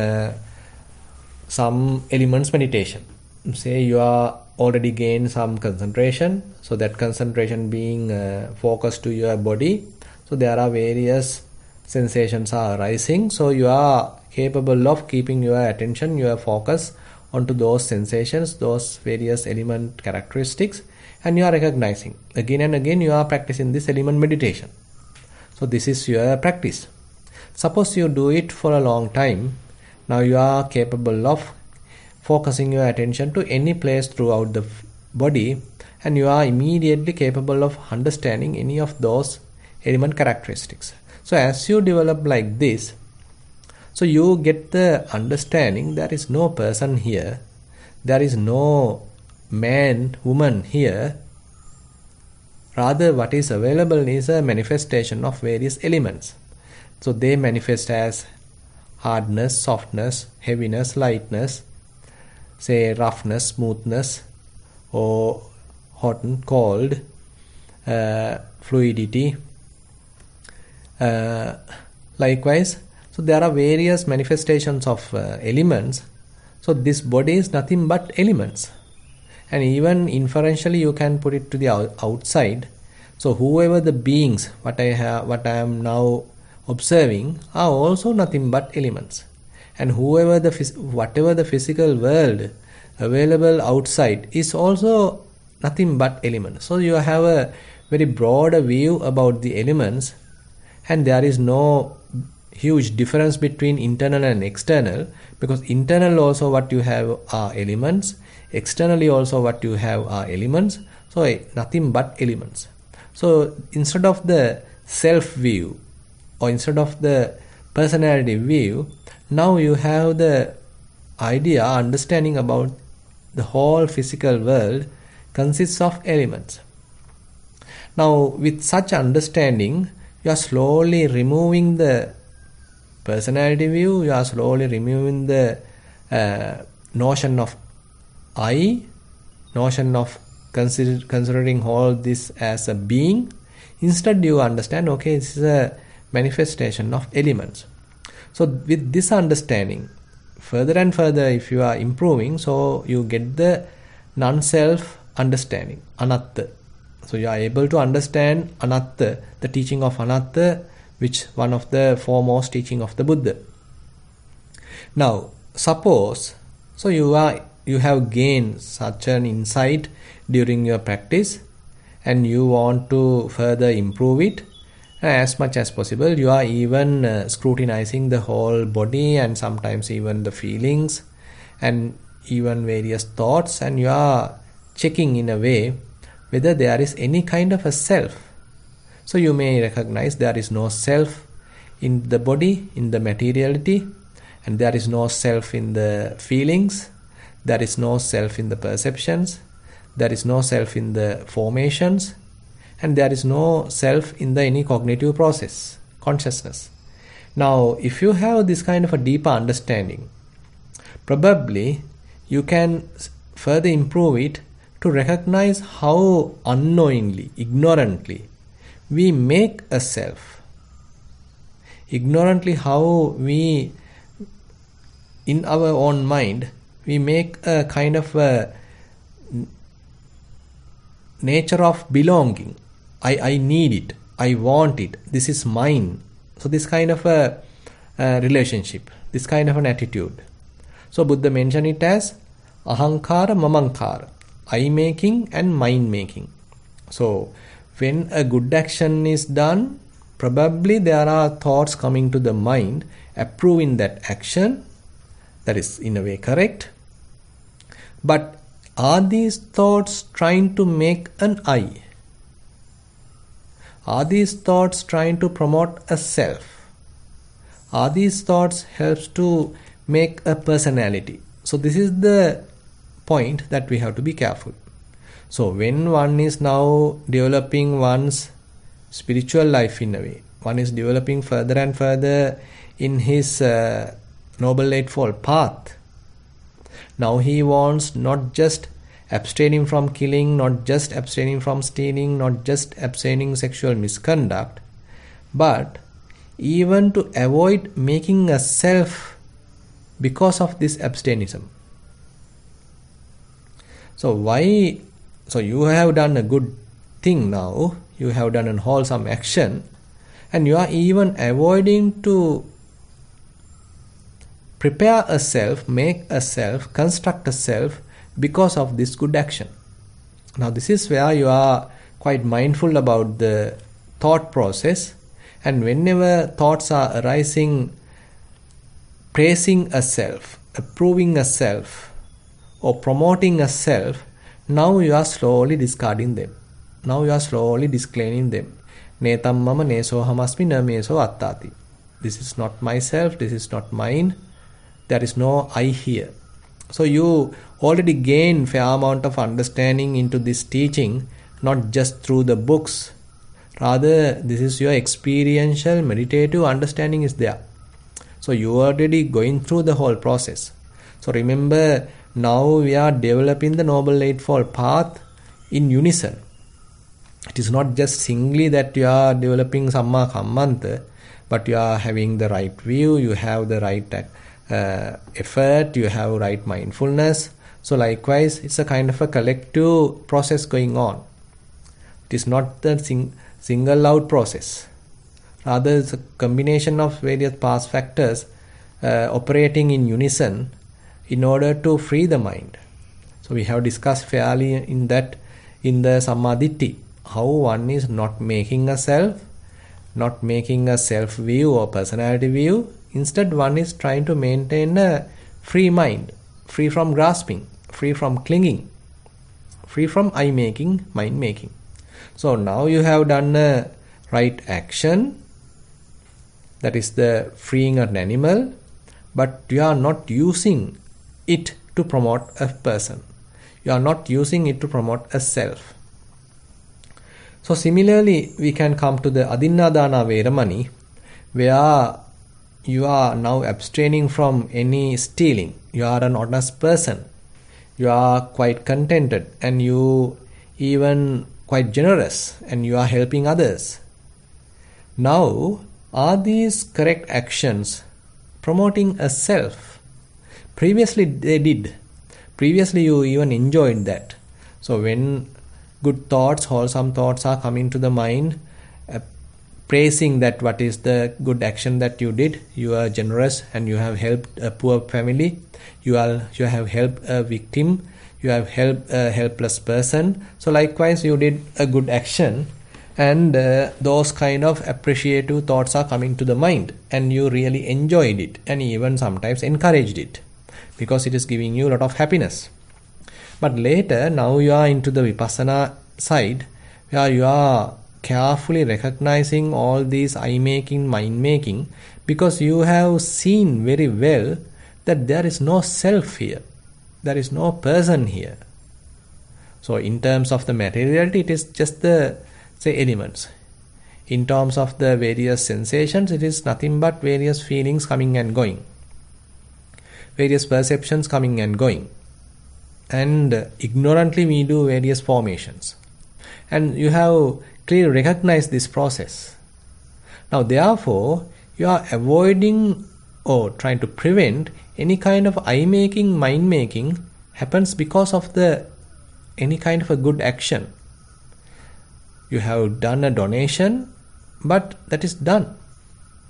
Speaker 1: some elements meditation. Say you are already gained some concentration, so that concentration being focused to your body, so there are various sensations are arising, so you are capable of keeping your attention, your focus onto those sensations, those various element characteristics, and you are recognizing. Again and again you are practicing this element meditation. So this is your practice. Suppose you do it for a long time, now you are capable of focusing your attention to any place throughout the body, and you are immediately capable of understanding any of those element characteristics. So as you develop like this, so you get the understanding there is no person here, there is no man, woman here. Rather, what is available is a manifestation of various elements. So they manifest as hardness, softness, heaviness, lightness, say roughness, smoothness, or hot and cold, fluidity. Likewise, so there are various manifestations of elements. So this body is nothing but elements. And even inferentially you can put it to the outside. So whoever the beings, what I am now observing, are also nothing but elements. And whatever the physical world available outside is also nothing but elements. So you have a very broad view about the elements, and there is no huge difference between internal and external, because internal also what you have are elements, externally also what you have are elements, so nothing but elements. So instead of the self view, or instead of the personality view, now you have the idea, understanding about the whole physical world consists of elements. Now with such understanding, you are slowly removing the personality view, you are slowly removing the notion of I, notion of considering all this as a being. Instead you understand, okay, this is a manifestation of elements. So with this understanding, further and further if you are improving, so you get the non-self understanding, anatta. So you are able to understand anatta, the teaching of anatta, which one of the foremost teaching of the Buddha. Now suppose, so you have gained such an insight during your practice, and you want to further improve it. As much as possible, you are even scrutinizing the whole body, and sometimes even the feelings and even various thoughts, and you are checking in a way whether there is any kind of a self. So you may recognize there is no self in the body, in the materiality, and there is no self in the feelings, there is no self in the perceptions, there is no self in the formations, and there is no self in the any cognitive process, consciousness. Now if you have this kind of a deeper understanding, probably you can further improve it to recognize how unknowingly, ignorantly we make a self. Ignorantly how we, in our own mind, we make a kind of a nature of belonging. I need it, I want it, this is mine. So this kind of a relationship, this kind of an attitude. So Buddha mentioned it as ahankara mamankara, I making and mind making. So when a good action is done, probably there are thoughts coming to the mind approving that action. That is in a way correct. But are these thoughts trying to make an I? Are these thoughts trying to promote a self? Are these thoughts helps to make a personality? So this is the point that we have to be careful. So when one is now developing one's spiritual life in a way, one is developing further and further in his Noble Eightfold Path. Now he wants not just abstaining from killing, not just abstaining from stealing, not just abstaining sexual misconduct, but even to avoid making a self because of this abstainism. So why? So you have done a good thing now, you have done a wholesome action, and you are even avoiding to prepare a self, make a self, construct a self because of this good action. Now this is where you are quite mindful about the thought process, and whenever thoughts are arising praising a self, approving a self, or promoting a self, now you are slowly discarding them. Now you are slowly disclaiming them. Netam mama neso hamasmi na meso attati. This is not myself, this is not mine. There is no I here. So you already gain fair amount of understanding into this teaching, not just through the books. Rather, this is your experiential, meditative understanding is there. So you are already going through the whole process. So remember, now we are developing the Noble Eightfold Path in unison. It is not just singly that you are developing Samma Kammanta, but you are having the right view, you have the right effort, you have right mindfulness. So likewise, it's a kind of a collective process going on. It is not the single out process. Rather, it's a combination of various past factors operating in unison in order to free the mind. So we have discussed fairly in the Sammaditthi, how one is not making a self, not making a self view or personality view. Instead, one is trying to maintain a free mind, free from grasping, free from clinging, free from I making, mind making. So now you have done a right action, that is the freeing an animal, but you are not using it to promote a person. You are not using it to promote a self. So similarly, we can come to the Adinnadana Veramani, where you are now abstaining from any stealing. You are an honest person. You are quite contented, and you even quite generous, and you are helping others. Now, are these correct actions promoting a self? Previously they did. Previously you even enjoyed that. So when good thoughts, wholesome thoughts are coming to the mind, praising that what is the good action that you did, you are generous and you have helped a poor family, you have helped a victim, you have helped a helpless person. So likewise you did a good action, and those kind of appreciative thoughts are coming to the mind, and you really enjoyed it and even sometimes encouraged it because it is giving you a lot of happiness. But later, now you are into the Vipassana side, where you are carefully recognizing all these I-making, mind-making, because you have seen very well that there is no self here. There is no person here. So in terms of the materiality, it is just the, say, elements. In terms of the various sensations, it is nothing but various feelings coming and going. Various perceptions coming and going. And ignorantly we do various formations. And you have clearly recognized this process. Now therefore, you are avoiding or trying to prevent any kind of I-making, mind-making happens because of any kind of a good action. You have done a donation, but that is done.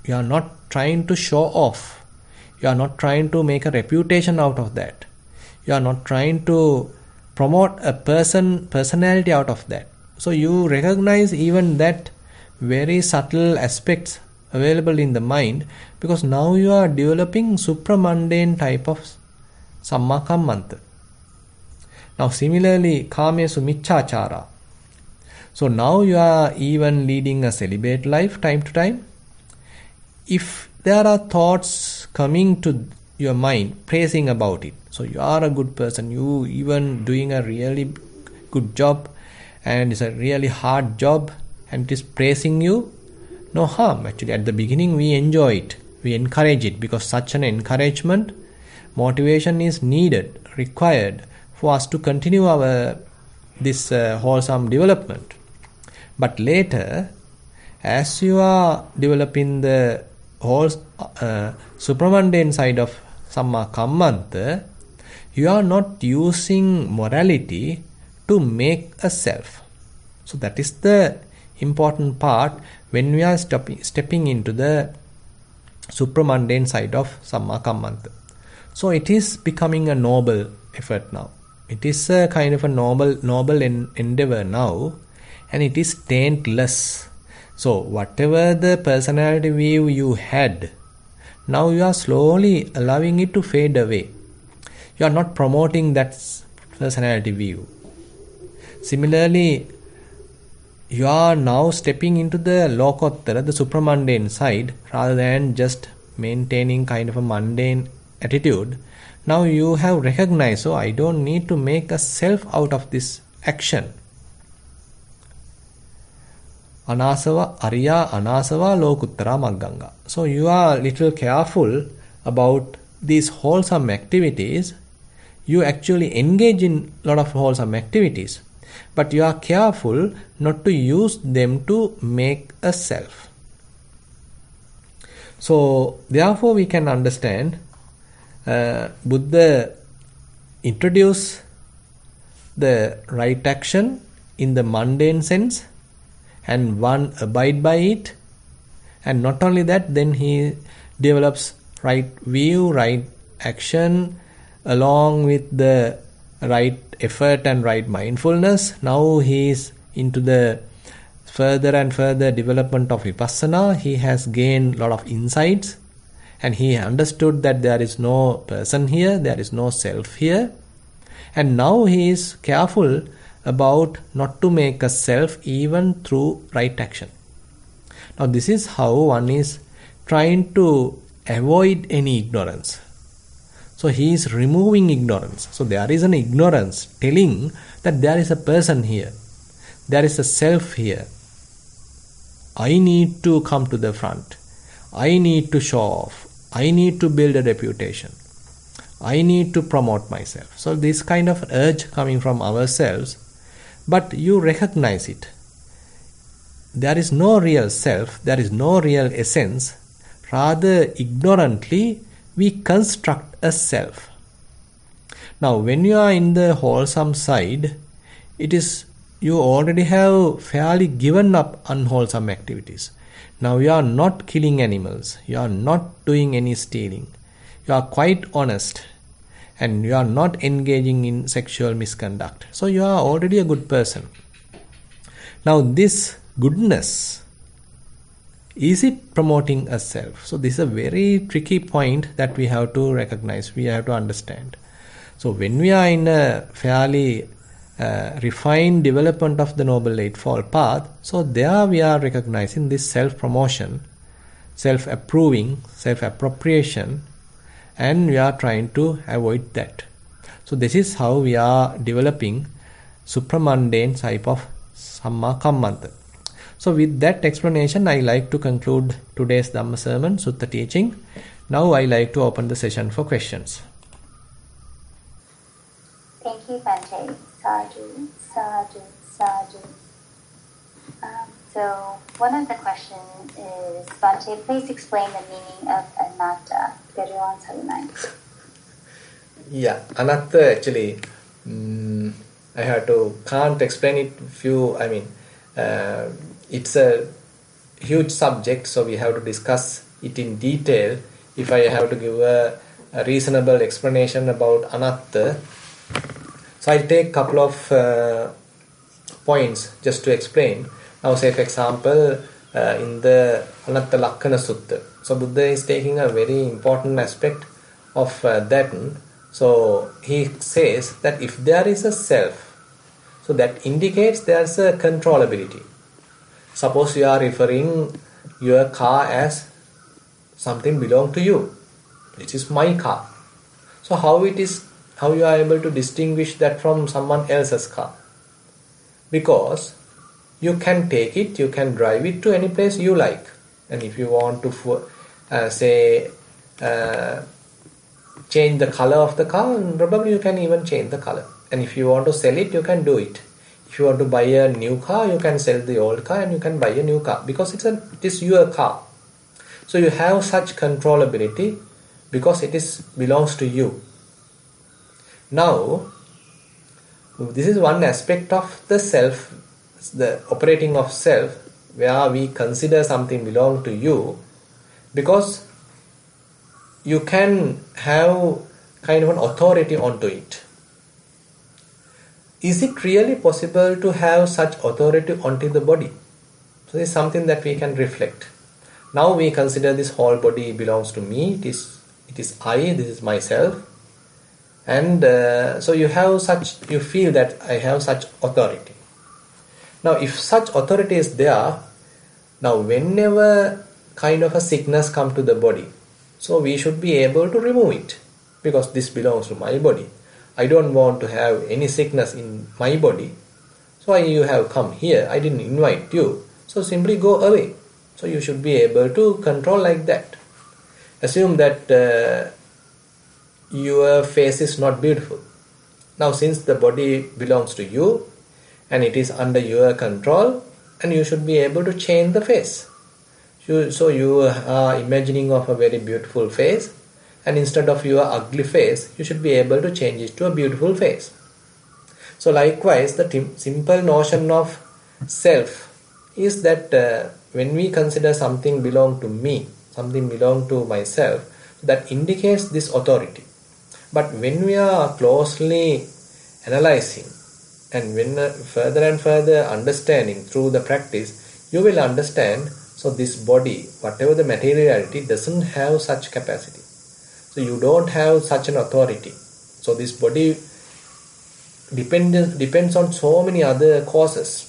Speaker 1: You are not trying to show off. You are not trying to make a reputation out of that. You are not trying to promote a personality out of that. So you recognize even that very subtle aspects available in the mind, because now you are developing supramundane type of samma kammanta. Now similarly, kamesu miccachara. So now you are even leading a celibate life time to time. If there are thoughts coming to your mind praising about it, so you are a good person, you even doing a really good job, and it's a really hard job, and it is praising you, no harm. Actually, at the beginning we enjoy it, we encourage it, because such an encouragement, motivation is needed, required for us to continue our this wholesome development. But later, as you are developing the whole supramundane side of samma kammanta, you are not using morality to make a self. So that is the important part when we are stepping into the supramundane side of samma kammanta. So it is becoming a noble effort now. It is a kind of a noble endeavor now, and it is taintless. So whatever the personality view you had, now you are slowly allowing it to fade away. You are not promoting that personality view. Similarly, you are now stepping into the lokottara, the supramundane side, rather than just maintaining kind of a mundane attitude. Now you have recognized, so I don't need to make a self out of this action. Anasava Arya Anasava Lokuttara Magganga. So you are little careful about these wholesome activities. You actually engage in a lot of wholesome activities, but you are careful not to use them to make a self. So therefore we can understand Buddha introduced the right action in the mundane sense, and one abide by it, and not only that, then he develops right view, right action, along with the right effort and right mindfulness. Now he is into the further and further development of vipassana. He has gained a lot of insights, and he understood that there is no person here, there is no self here, and now he is careful about not to make a self even through right action. Now this is how one is trying to avoid any ignorance. So he is removing ignorance. So there is an ignorance telling that there is a person here, there is a self here. I need to come to the front, I need to show off, I need to build a reputation, I need to promote myself. So this kind of urge coming from ourselves, but you recognize it. There is no real self, there is no real essence. Rather, ignorantly, we construct a self. Now, when you are in the wholesome side, it is you already have fairly given up unwholesome activities. Now you are not killing animals, you are not doing any stealing, you are quite honest, and you are not engaging in sexual misconduct. So you are already a good person. Now this goodness, is it promoting a self? So this is a very tricky point that we have to recognize, we have to understand. So when we are in a fairly refined development of the Noble Eightfold Path, so there we are recognizing this self-promotion, self-approving, self-appropriation, and we are trying to avoid that. So this is how we are developing supramundane type of Samma Kammanta. So with that explanation, I like to conclude today's Dhamma sermon, Sutta teaching. Now I like to open the session for questions.
Speaker 2: Thank you, Bhante. Sadhu, sadhu, sadhu. So one of the questions is, Bhante, please explain the meaning of anatta. Gajawan Salunai.
Speaker 1: Yeah, anatta actually, can't explain it it's a huge subject, so we have to discuss
Speaker 3: it in detail. If I have to give a reasonable explanation about anatta, so I'll take a couple of points just to explain. Now, say for example, in the Anatta Lakkana Sutta, so Buddha is taking a very important aspect of that. So he says that if there is a self, so that indicates there's a controllability. Suppose you are referring your car as something belong to you. This is my car. So how you are able to distinguish that from someone else's car? Because you can take it, you can drive it to any place you like. And if you want to change the color of the car, probably you can even change the color. And if you want to sell it, you can do it. If you want to buy a new car, you can sell the old car and you can buy a new car, because it is your car. So you have such controllability because it belongs to you. Now, this is one aspect of the self, the operating of self, where we consider something belong to you, because you can have kind of an authority onto it. Is it really possible to have such authority onto the body? So this is something that we can reflect. Now we consider this whole body belongs to me, it is I, this is myself. And so you feel that I have such authority. Now if such authority is there, now whenever kind of a sickness comes to the body, so we should be able to remove it, because this belongs to my body. I don't want to have any sickness in my body. So you have come here, I didn't invite you, so simply go away. So you should be able to control like that. Assume that your face is not beautiful. Now since the body belongs to you and it is under your control, and you should be able to change the face. So you are imagining of a very beautiful face, and instead of your ugly face, you should be able to change it to a beautiful face. So likewise, the simple notion of self is that when we consider something belong to me, something belong to myself, that indicates this authority. But when we are closely analyzing and when further and further understanding through the practice, you will understand, so this body, whatever the materiality, doesn't have such capacity. So you don't have such an authority. So this body depends on so many other causes.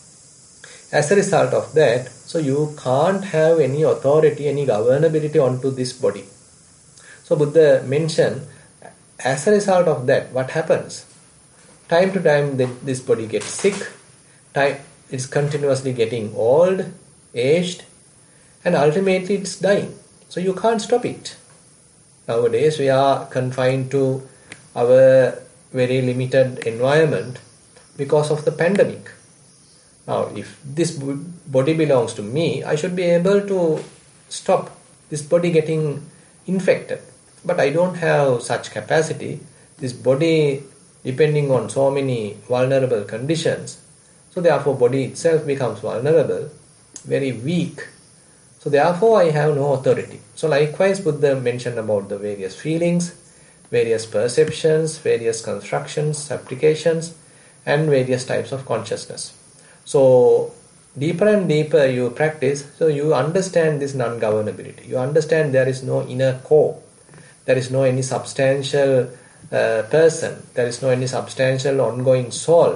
Speaker 3: As a result of that, so you can't have any authority, any governability onto this body. So Buddha mentioned, as a result of that, what happens? Time to time this body gets sick, it's continuously getting old, aged, and ultimately it's dying. So you can't stop it. Nowadays we are confined to our very limited environment because of the pandemic. Now if this body belongs to me, I should be able to stop this body getting infected. But I don't have such capacity. This body depending on so many vulnerable conditions. So therefore body itself becomes vulnerable, very weak. So therefore I have no authority. So likewise Buddha mentioned about the various feelings, various perceptions, various constructions, applications, and various types of consciousness. So deeper and deeper you practice, so you understand this non-governability. You understand there is no inner core. There is no any substantial person. There is no any substantial ongoing soul.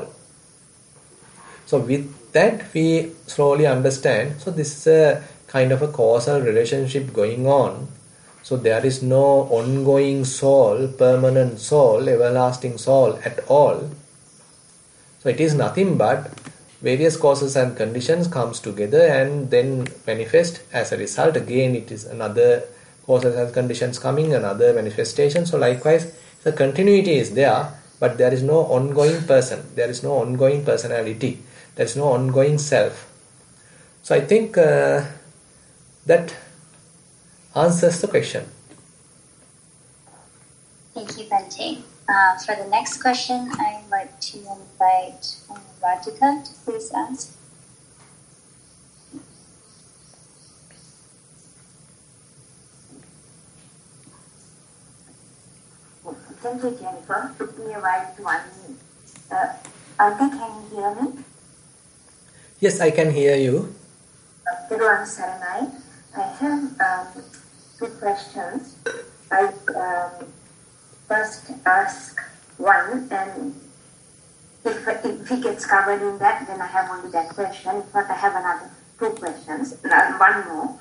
Speaker 3: So with that we slowly understand. So this is a kind of a causal relationship going on. So there is no ongoing soul, permanent soul, everlasting soul at all. So it is nothing but various causes and conditions comes together and then manifest. As a result, again it is another causes and conditions coming, another manifestation. So likewise, the continuity is there, but there is no ongoing person. There is no ongoing personality. There is no ongoing self. So I think that answers the question.
Speaker 2: Thank you, Bhante. For the next question, I would like to invite Radhika to please ask. thank you, Jennifer. It took me a while to unmute. Ante, can you hear me?
Speaker 3: Yes, I can hear you.
Speaker 2: Tiruvan Saranai. I have two questions. I first ask one, and if he gets covered in that, then I have only that question. If not, I have another two questions, one more.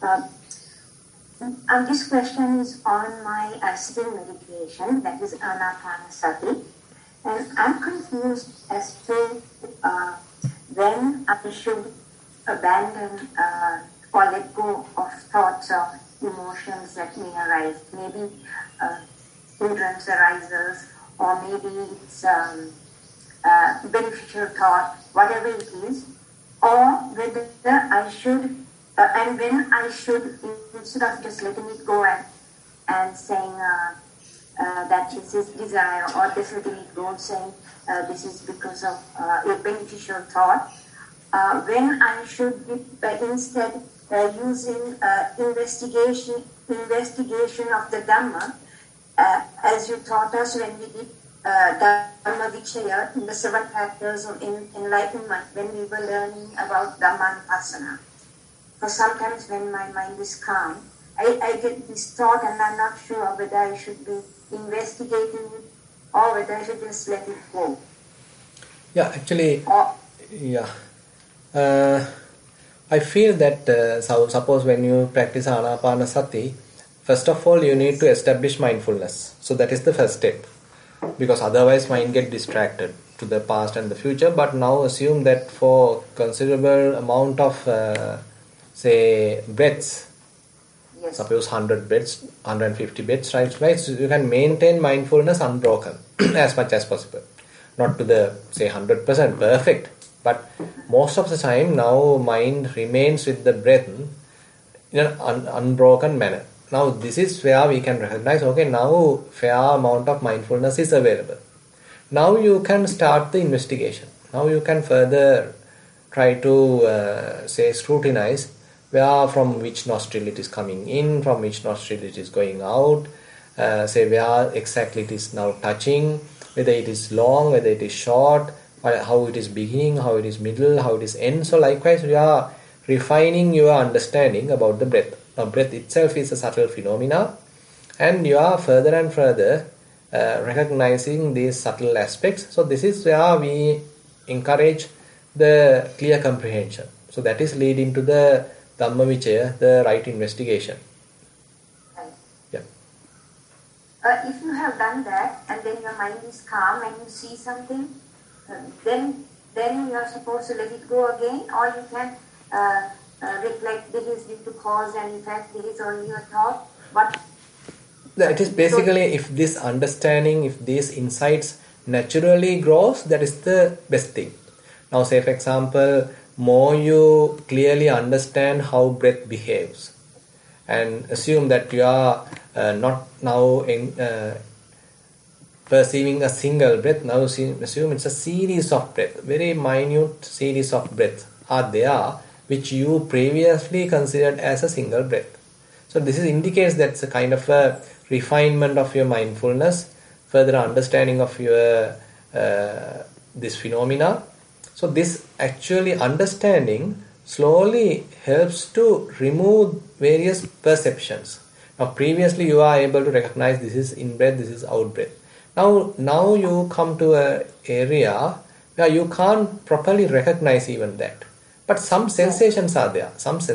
Speaker 2: This question is on my sitting meditation, that is Anapanasati. And I'm confused as to when I should abandon or let go of thoughts or emotions that may arise. Maybe hindrance arises, or maybe it's beneficial thought, whatever it is, or whether I should, and when I should, instead of just letting it go and saying that this is desire, or just letting it go and saying this is because of a beneficial thought, when I should be instead using investigation of the Dhamma, as you taught us when we did Dhamma Vichaya in the 7 factors of enlightenment, when we were learning about Dhammanupassana. For sometimes when my mind is calm, I get this thought and I'm not sure whether I should be investigating it or whether I should just let it go.
Speaker 3: Yeah, actually, I feel that suppose when you practice Anapanasati, first of all you need to establish mindfulness. So that is the first step, because otherwise mind get distracted to the past and the future. But now assume that for considerable amount of say breaths,
Speaker 2: Yes.
Speaker 3: Suppose 100 breaths, 150 breaths, right? So you can maintain mindfulness unbroken as much as possible. Not to the say 100% perfect, but most of the time now mind remains with the breath in an unbroken manner. Now this is where we can recognize, okay, now fair amount of mindfulness is available. Now you can start the investigation. Now you can further try to say scrutinize where from which nostril it is coming in, from which nostril it is going out, say where exactly it is now touching, whether it is long, whether it is short, how it is beginning, how it is middle, how it is end. So likewise we are refining your understanding about the breath. Now breath itself is a subtle phenomena, and you are further and further recognizing these subtle aspects. So this is where we encourage the clear comprehension. So that is leading to the Dhamma Vichaya, the right investigation.
Speaker 2: Right.
Speaker 3: Yeah.
Speaker 2: If you have done that and then your mind is calm and you see something, then you are supposed to let it go again, or you can reflect this is due to cause and effect, this is only a thought. But
Speaker 3: it is basically, if this understanding, if these insights naturally grows, that is the best thing. Now say for example, more you clearly understand how breath behaves, and assume that you are not now in perceiving a single breath. Now assume it's a series of breath, very minute series of breaths are there which you previously considered as a single breath. So this indicates that's a kind of a refinement of your mindfulness, further understanding of your this phenomena. So this actually understanding slowly helps to remove various perceptions. Now previously you are able to recognize this is in breath, this is out breath. Now you come to an area where you can't properly recognize even that. But some sensations are there.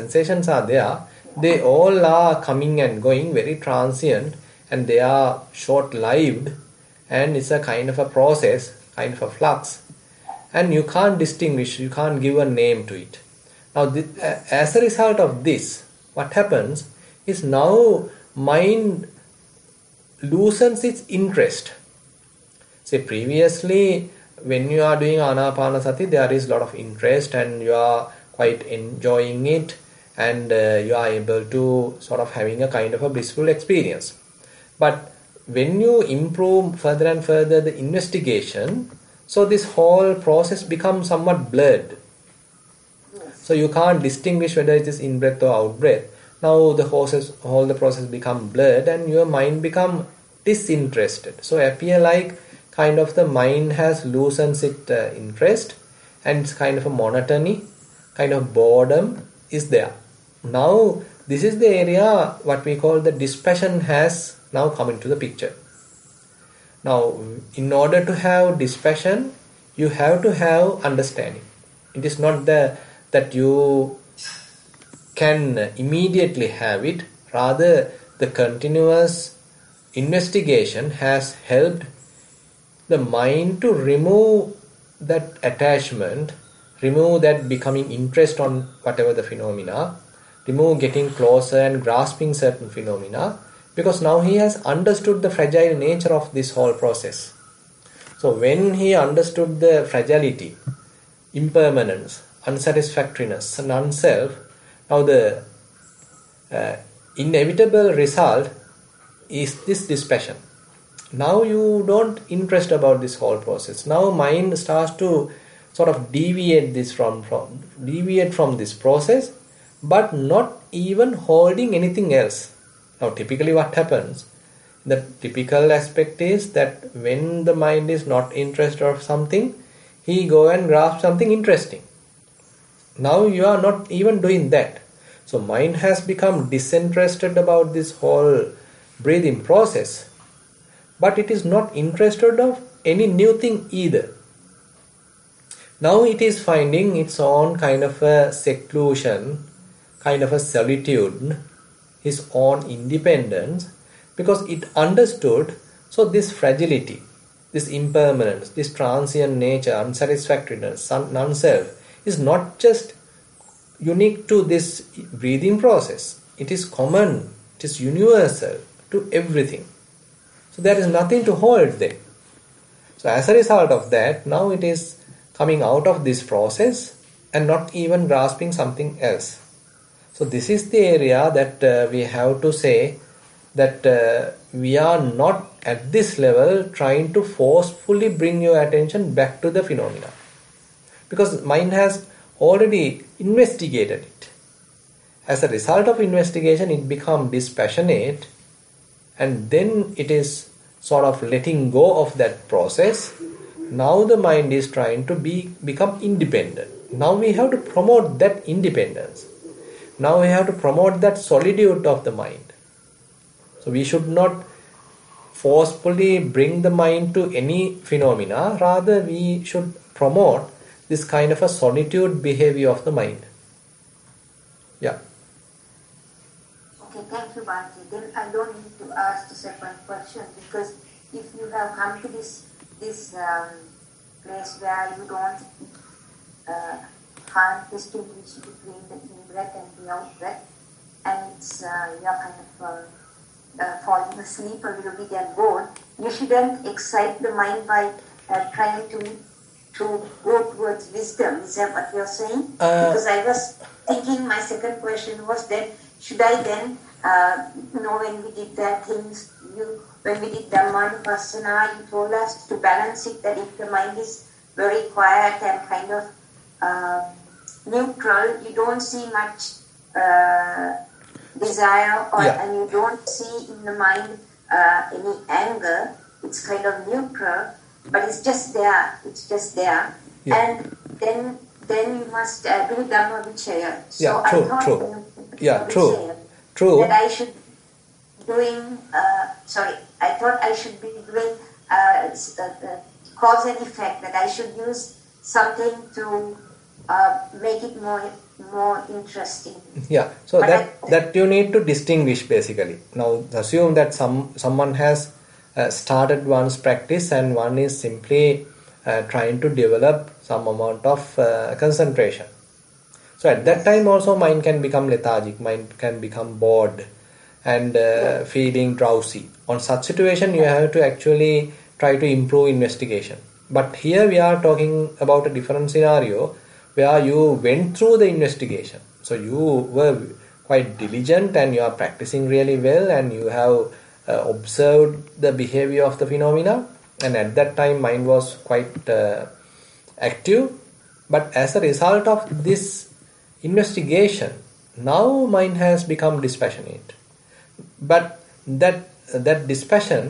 Speaker 3: They all are coming and going, very transient, and they are short-lived, and it's a kind of a process, kind of a flux. And you can't distinguish, you can't give a name to it. Now, as a result of this, what happens is now mind loosens its interest. Say previously, when you are doing Anapanasati, there is a lot of interest and you are quite enjoying it, and you are able to sort of having a kind of a blissful experience. But when you improve further and further the investigation, so this whole process becomes somewhat blurred. So you can't distinguish whether it is in-breath or out-breath. Now the process become blurred and your mind become disinterested. So appear like kind of the mind has loosens its interest, and it's kind of a monotony, kind of boredom is there. Now this is the area what we call the dispassion has now come into the picture. Now in order to have dispassion, you have to have understanding. It is not that you can immediately have it. Rather, the continuous investigation has helped the mind to remove that attachment, remove that becoming interest on whatever the phenomena, remove getting closer and grasping certain phenomena, because now he has understood the fragile nature of this whole process. So when he understood the fragility, impermanence, unsatisfactoriness and unself, now the inevitable result is this dispassion. Now you don't interest about this whole process. Now mind starts to sort of deviate from this process, but not even holding anything else. Now typically what happens, the typical aspect is that when the mind is not interested of something, he go and grasp something interesting. Now you are not even doing that. So mind has become disinterested about this whole breathing process, but it is not interested of any new thing either. Now it is finding its own kind of a seclusion, kind of a solitude, his own independence, because it understood, so this fragility, this impermanence, this transient nature, unsatisfactoriness, non-self is not just unique to this breathing process. It is common, it is universal to everything. So there is nothing to hold there. So as a result of that, now it is coming out of this process and not even grasping something else. So this is the area that we have to say that we are not at this level trying to forcefully bring your attention back to the phenomena, because mind has already investigated it. As a result of investigation, it becomes dispassionate, and then it is sort of letting go of that process. Now the mind is trying to become independent. Now we have to promote that independence. Now we have to promote that solitude of the mind. So we should not forcefully bring the mind to any phenomena. Rather, we should promote this kind of a solitude behavior of the mind. Yeah.
Speaker 2: Okay, thank you, Bhante. Then I don't need to ask the second question, because if you have come to this place where you don't can't distinguish between the in-breath and the out-breath, and it's you're kind of falling asleep a little bit and bored, you shouldn't excite the mind by trying to go towards wisdom. Is that what you're saying? Because I was thinking, my second question was that should I then, when we did that things, when we did Dhammanupassana, you told us to balance it, that if the mind is very quiet and kind of neutral, you don't see much desire, and you don't see in the mind any anger. It's kind of neutral, but it's just there. And then you must do Dhamma Vichaya. So I thought
Speaker 3: True.
Speaker 2: That I should doing. I thought I should be doing cause and effect. That I should use something to make it more interesting. Yeah.
Speaker 3: So that you need to distinguish basically. Now assume that someone has started one's practice and one is simply trying to develop some amount of concentration. So at that time also mind can become lethargic, mind can become bored and feeling drowsy. On such situation you have to actually try to improve investigation. But here we are talking about a different scenario where you went through the investigation. So you were quite diligent and you are practicing really well and you have observed the behavior of the phenomena, and at that time mind was quite active. But as a result of this investigation, now mind has become dispassionate. But that dispassion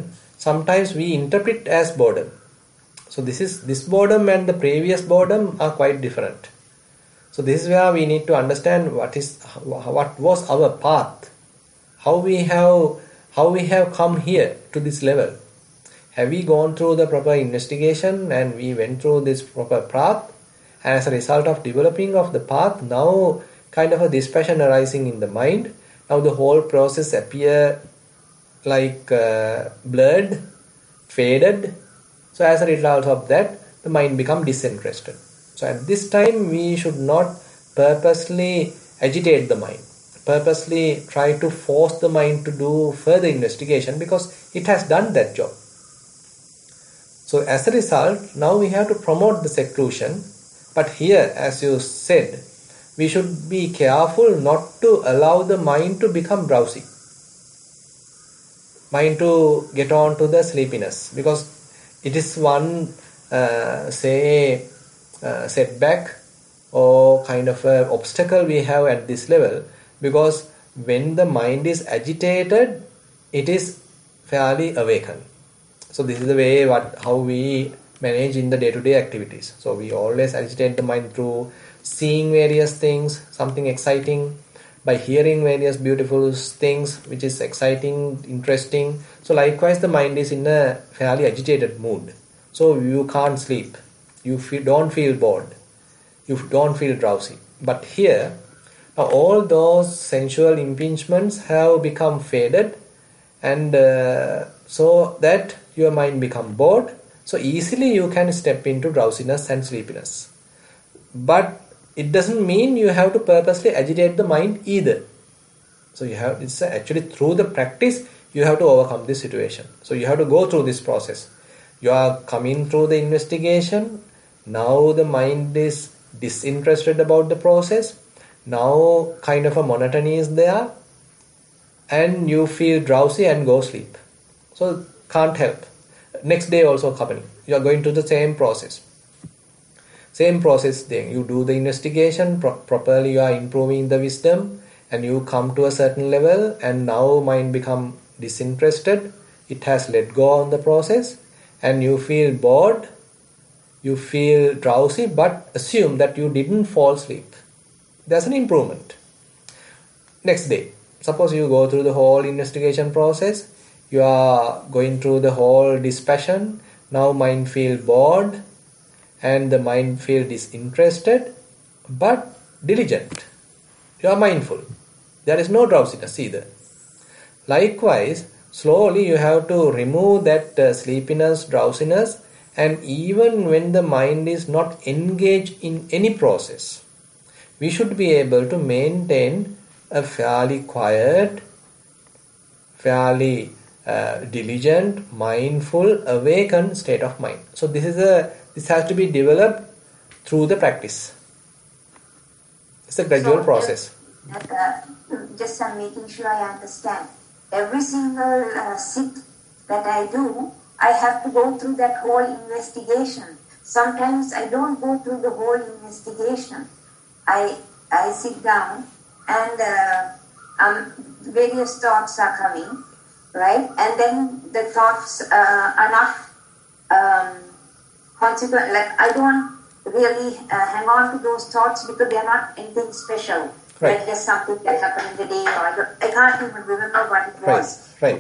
Speaker 3: sometimes we interpret as boredom. So this boredom and the previous boredom are quite different. So this is where we need to understand what was our path, how we have come here to this level. Have we gone through the proper investigation and we went through this proper path? And as a result of developing of the path, now kind of a dispassion arising in the mind. Now the whole process appear like blurred, faded. So as a result of that, the mind become disinterested. So at this time, we should not purposely agitate the mind, purposely try to force the mind to do further investigation, because it has done that job. So as a result, now we have to promote the seclusion. But here, as you said, we should be careful not to allow the mind to become drowsy, mind to get on to the sleepiness, because it is one setback or kind of a obstacle we have at this level, because when the mind is agitated, it is fairly awakened. So this is the way how we manage in the day-to-day activities. So we always agitate the mind through seeing various things, something exciting, by hearing various beautiful things which is exciting, interesting. So likewise the mind is in a fairly agitated mood. So you can't sleep, you don't feel bored, you don't feel drowsy. But here, all those sensual impingements have become faded, and so that your mind become bored. So easily you can step into drowsiness and sleepiness. But it doesn't mean you have to purposely agitate the mind either. So it's actually through the practice you have to overcome this situation. So you have to go through this process. You are coming through the investigation. Now the mind is disinterested about the process. Now kind of a monotony is there, and you feel drowsy and go sleep. So can't help. Next day also coming, you are going to the same process. Same process then. You do the investigation, properly you are improving the wisdom, and you come to a certain level, and now mind become disinterested. It has let go on the process, and you feel bored, you feel drowsy, but assume that you didn't fall asleep. There's an improvement. Next day, suppose you go through the whole investigation process, you are going through the whole dispassion, now mind feel bored, and the mind feel disinterested, but diligent. You are mindful. There is no drowsiness either. Likewise, slowly you have to remove that sleepiness, drowsiness, and even when the mind is not engaged in any process, we should be able to maintain a fairly quiet, fairly diligent, mindful, awakened state of mind. So this has to be developed through the practice. It's a gradual process.
Speaker 2: Just I'm making sure I understand. Every single sit that I do, I have to go through that whole investigation. Sometimes I don't go through the whole investigation. I sit down and various thoughts are coming, right? And then the thoughts are not consequent. Like I don't really hang on to those thoughts because they are not anything special.
Speaker 3: Right.
Speaker 2: Like just something that happened in the day, or I can't even remember what it was.
Speaker 3: Right.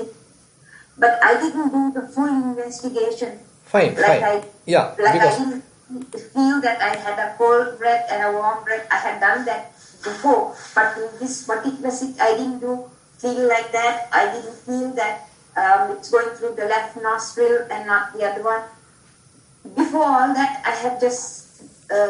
Speaker 2: But I didn't do the full investigation.
Speaker 3: Fine.
Speaker 2: I didn't feel that I had a cold breath and a warm breath. I had done that before, but in this particular sit, I didn't feel like that. I didn't feel that it's going through the left nostril and not the other one. Before all that, I have just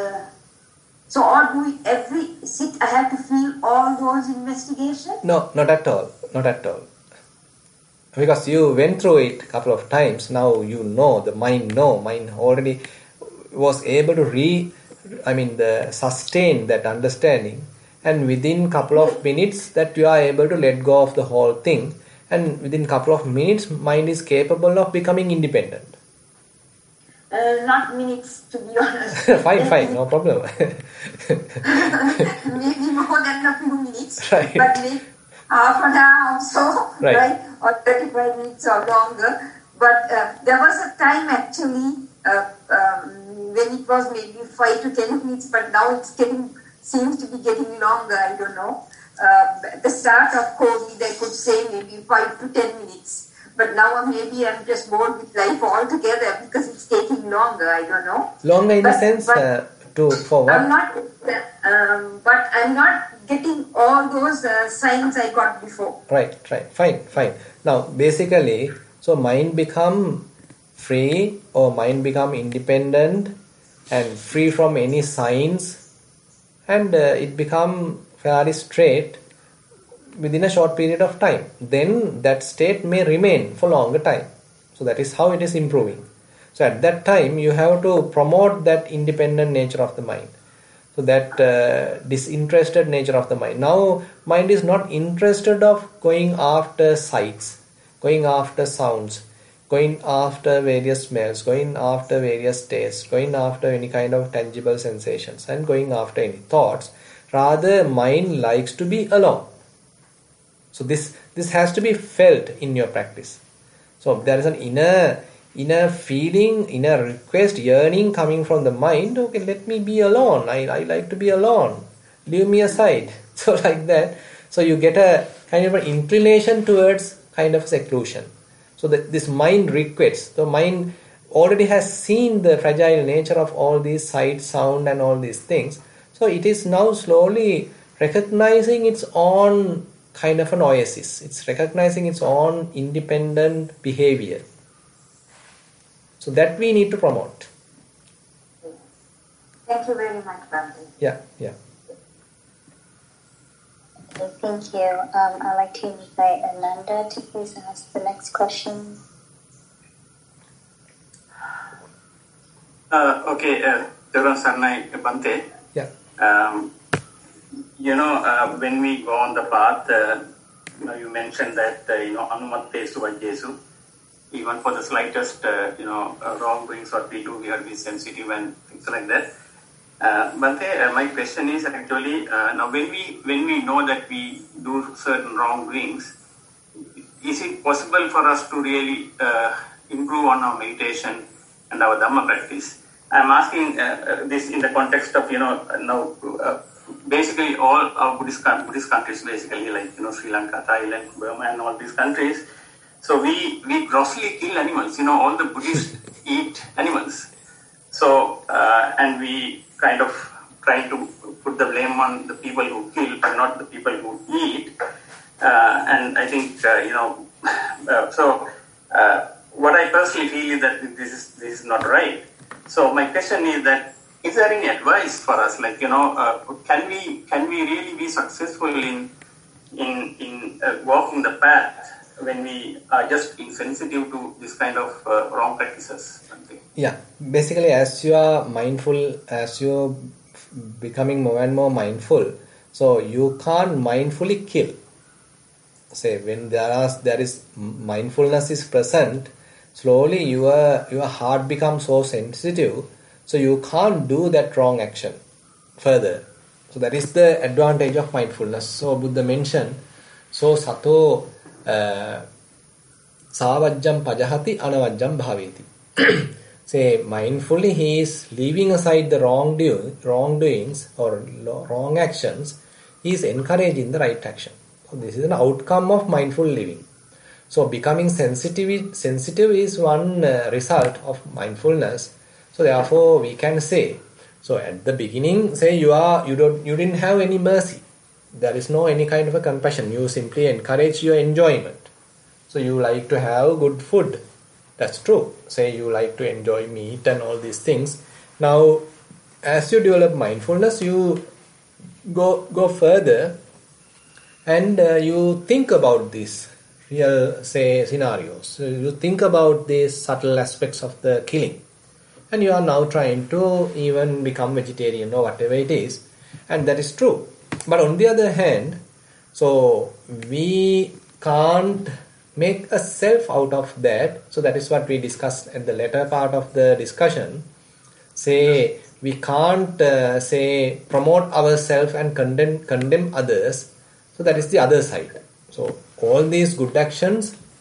Speaker 2: every sit, I have to feel all those investigations?
Speaker 3: No, not at all. Because you went through it a couple of times, now you know, the mind already was able to sustain that understanding, and within couple of minutes that you are able to let go of the whole thing, and within couple of minutes mind is capable of becoming independent.
Speaker 2: Not minutes, to be honest.
Speaker 3: Fine, no problem.
Speaker 2: Maybe more than a few minutes,
Speaker 3: right.
Speaker 2: But maybe half an hour or so,
Speaker 3: right?
Speaker 2: Or 35 minutes or longer. But there was a time actually when it was maybe 5 to 10 minutes, but now it's seems to be getting longer. I don't know. At the start of COVID, I could say maybe 5 to 10 minutes. But now maybe I'm just bored with life altogether because it's taking longer. I don't know.
Speaker 3: Longer in the sense for what?
Speaker 2: I'm not, but I'm not getting all those signs I got before.
Speaker 3: Right. Fine. Now, basically, so mind become free or mind become independent and free from any signs, and it become fairly straight within a short period of time. Then that state may remain for longer time. So that is how it is improving. So at that time you have to promote that independent nature of the mind. So that disinterested nature of the mind. Now mind is not interested of going after sights, going after sounds, going after various smells, going after various tastes, going after any kind of tangible sensations, and going after any thoughts. Rather, mind likes to be alone. So this has to be felt in your practice. So there is an inner feeling, inner request, yearning coming from the mind. Okay, let me be alone. I like to be alone. Leave me aside. So like that. So you get a kind of an inclination towards kind of seclusion. So that this mind requests. The mind already has seen the fragile nature of all these sight, sound and all these things. So it is now slowly recognizing its own kind of an oasis. It's recognizing its own independent behavior. So that we need to promote.
Speaker 2: Thank you very much, Bhante.
Speaker 3: Yeah.
Speaker 4: Okay, thank you. I'd like to invite Ananda to please ask the next question.
Speaker 5: Okay, Teruran Sarnai Bhante.
Speaker 3: Yeah.
Speaker 5: When we go on the path, you mentioned that, Anumatte Suvajjesu, even for the slightest, wrongdoings what we do, we have to be sensitive and things like that. Bhante, my question is actually, now when we know that we do certain wrongdoings, is it possible for us to really improve on our meditation and our Dhamma practice? I'm asking this in the context of, now basically all our Buddhist countries, basically like, Sri Lanka, Thailand, Burma and all these countries. So we grossly kill animals, all the Buddhists eat animals. So, and we kind of try to put the blame on the people who kill and not the people who eat. And I think, what I personally feel is that this is not right. So my question is that, is there any advice for us? Like, can we really be successful in walking the path when we are just insensitive to this kind of wrong practices?
Speaker 3: Yeah, basically as you are mindful, as you're becoming more and more mindful, so you can't mindfully kill. Say when there is mindfulness is present, slowly your heart becomes so sensitive, so you can't do that wrong action further. So that is the advantage of mindfulness. So Buddha mentioned, so sato savajjam pajahati anavajjam bhaveti. Say mindfully he is leaving aside the wrongdoings or wrong actions. He is encouraging the right action. So this is an outcome of mindful living. So becoming sensitive is one result of mindfulness. So therefore we can say, so at the beginning, say you didn't have any mercy. There is no any kind of a compassion. You simply encourage your enjoyment. So you like to have good food. That's true. Say you like to enjoy meat and all these things. Now, as you develop mindfulness, you go further and you think about these real, say, scenarios. So you think about these subtle aspects of the killing. And you are now trying to even become vegetarian or whatever it is. And that is true. But on the other hand, so we can't make a self out of that. So that is what we discussed at the later part of the discussion. Say we can't promote ourselves and condemn others. So that is the other side. So all these good actions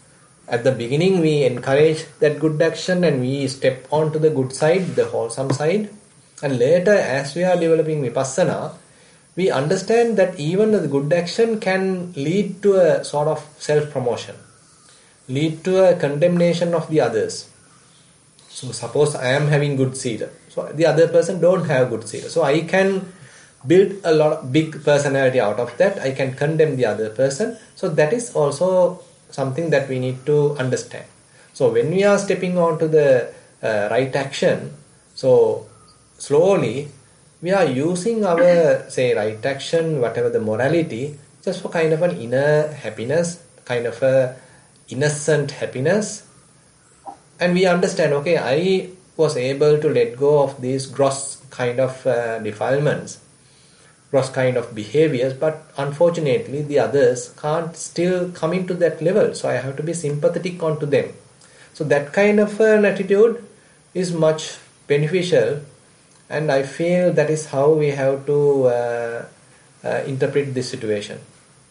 Speaker 3: At the beginning, we encourage that good action and we step onto the good side, the wholesome side. And later, as we are developing Vipassana, we understand that even the good action can lead to a sort of self-promotion, lead to a condemnation of the others. So suppose I am having good sila, so the other person don't have good sila. So I can build a lot of big personality out of that. I can condemn the other person. So that is also something that we need to understand. So when we are stepping on to the right action, so slowly we are using our, say, right action, whatever the morality, just for kind of an inner happiness, kind of a innocent happiness. And we understand, okay, I was able to let go of these gross kind of defilements, gross kind of behaviors, but unfortunately the others can't still come into that level. So I have to be sympathetic onto them. So that kind of an attitude is much beneficial, and I feel that is how we have to interpret this situation.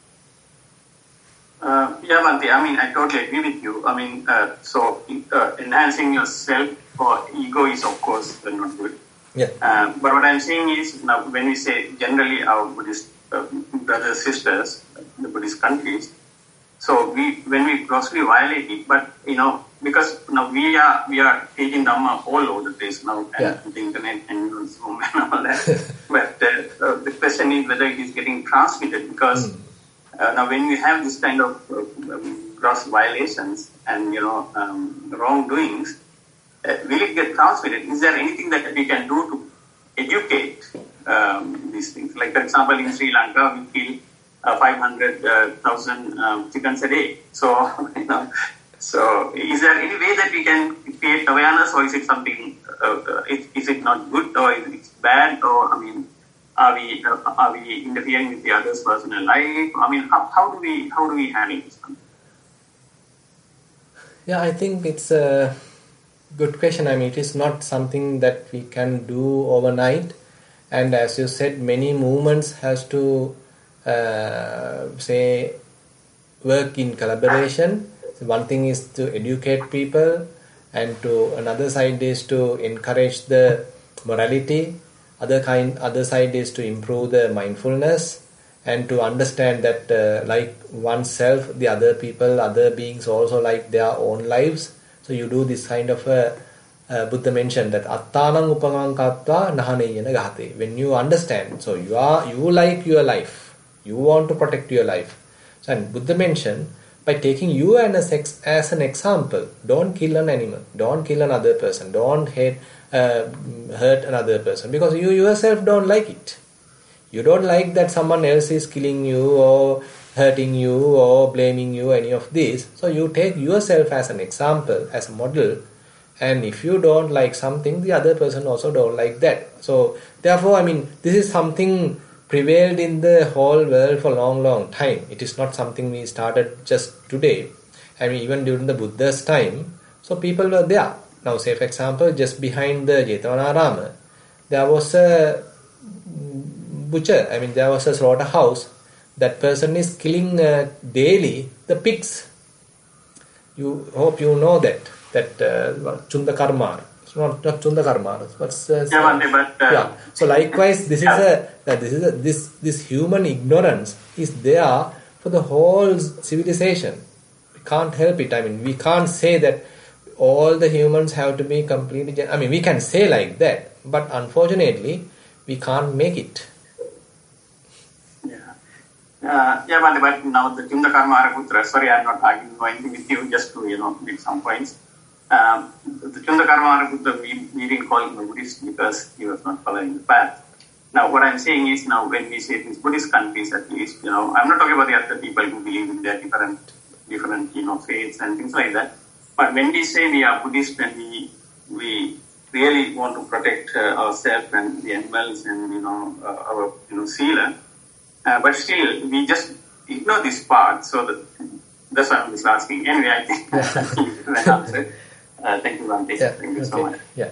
Speaker 5: Yeah, Bhante, I mean, I totally agree with you. I mean, so enhancing yourself for ego is, of course, not good.
Speaker 3: Yeah.
Speaker 5: But what I'm saying is, now when we say generally our Buddhist brothers, sisters, the Buddhist countries, so when we grossly violate it, but because now we are taking Dhamma all over the place now, and the internet and Zoom and all that. But the question is whether it is getting transmitted, because now when we have this kind of gross violations and wrongdoings, will it get transmitted? Is there anything that we can do to educate these things? Like, for example, in Sri Lanka, we kill 500,000 chickens a day. So, so is there any way that we can create awareness, or is it something? Is it not good, or is it bad, or I mean, are we interfering with the other's personal life? I mean, how do we handle this?
Speaker 3: Yeah, I think it's a good question. I mean, it is not something that we can do overnight, and as you said, many movements has to say work in collaboration. So one thing is to educate people, and to another side is to encourage the morality. Other side is to improve the mindfulness, and to understand that like oneself, the other people, other beings also like their own lives. So you do this kind of Buddha mentioned that attanang upamang kattva nahaneyana gahate. When you understand, so you like your life, you want to protect your life. So and Buddha mentioned, by taking you as an example, don't kill an animal, don't kill another person, don't hurt another person, because you yourself don't like it. You don't like that someone else is killing you or hurting you or blaming you, any of these. So you take yourself as an example, as a model, and if you don't like something, the other person also don't like that. So therefore, I mean, this is something prevailed in the whole world for a long time. It is not something we started just today. I mean, even during the Buddha's time, so people were there. Now, say for example, just behind the Jetavanaarama, there was a butcher. I mean, there was a slaughterhouse. That person is killing daily the pigs. You hope you know that Chunda Karmar. It's not Chunda Karmar. Yeah. So likewise, this human ignorance is there for the whole civilization. We can't help it. I mean, we can't say that all the humans have to be completely. I mean, we can say like that, but unfortunately, we can't make it.
Speaker 5: But now the Chunda Karma Araputra, sorry, I'm not arguing with you, just to, make some points. The Chunda Karma Araputra, we didn't call him a Buddhist because he was not following the path. Now, what I'm saying is, now when we say these Buddhist countries, at least, I'm not talking about the other people who believe in their different, faiths and things like that. But when we say we are Buddhist and we really want to protect ourselves and the animals and, our, sila, but still, we just ignore this part. So that's why I'm just asking. Anyway, I think that answered. Thank you, Bhante.
Speaker 3: Yeah.
Speaker 5: Thank you so much.
Speaker 3: Yeah.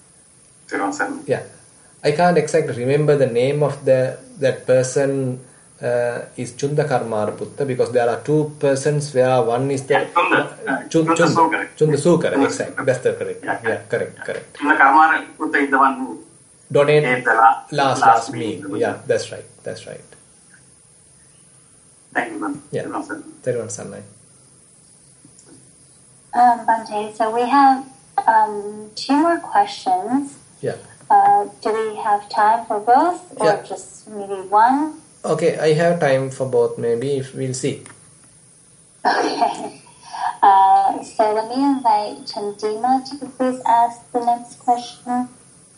Speaker 5: Awesome.
Speaker 3: Yeah. I can't exactly remember the name of that person is Chunda Karmaraputta, because there are two persons where one is the
Speaker 5: Chunda Sukara.
Speaker 3: Chunda Sukara, exactly. That's the correct. Yeah, correct.
Speaker 5: Chunda Karmaraputta is the one who
Speaker 3: donate
Speaker 5: the
Speaker 3: last meal. Yeah, that's right.
Speaker 5: Thank you, man.
Speaker 3: Yeah. Third Sannai.
Speaker 4: Bhante, so we have 2 more questions.
Speaker 3: Yeah.
Speaker 4: Do we have time for both, or
Speaker 3: Yeah.
Speaker 4: just maybe one?
Speaker 3: Okay, I have time for both. Maybe if we'll see.
Speaker 4: Okay. So let me invite Chandima to please ask the next question.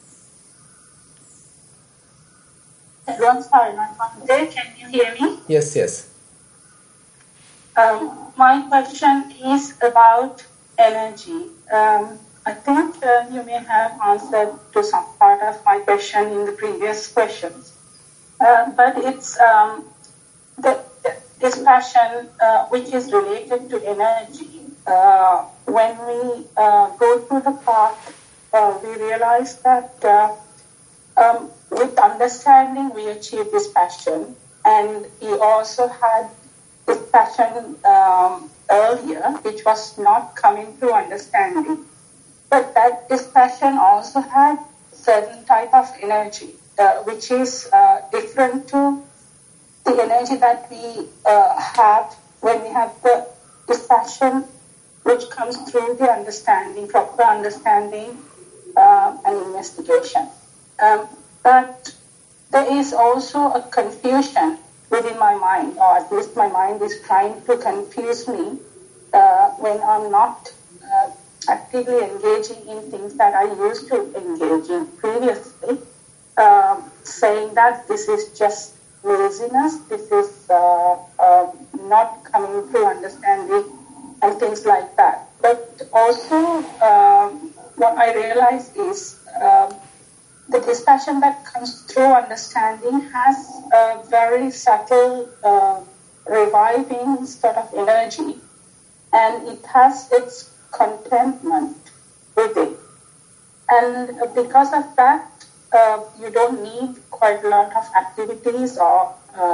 Speaker 6: Everyone, sorry, not Bhante. Can you hear me?
Speaker 3: Yes.
Speaker 6: My question is about energy. I think you may have answered to some part of my question in the previous questions. But it's this passion which is related to energy. When we go through the path, we realize that with understanding we achieve this passion, and he also had this passion earlier, which was not coming through understanding. But that this passion also had certain type of energy, which is different to the energy that we have when we have this passion, which comes through the understanding, proper understanding and investigation. But there is also a confusion within my mind, or at least my mind is trying to confuse me when I'm not actively engaging in things that I used to engage in previously, saying that this is just laziness, this is not coming through understanding and things like that. But also what I realize is the dispassion that comes through understanding has a very subtle reviving sort of energy, and it has its contentment with it. And because of that, you don't need quite a lot of activities or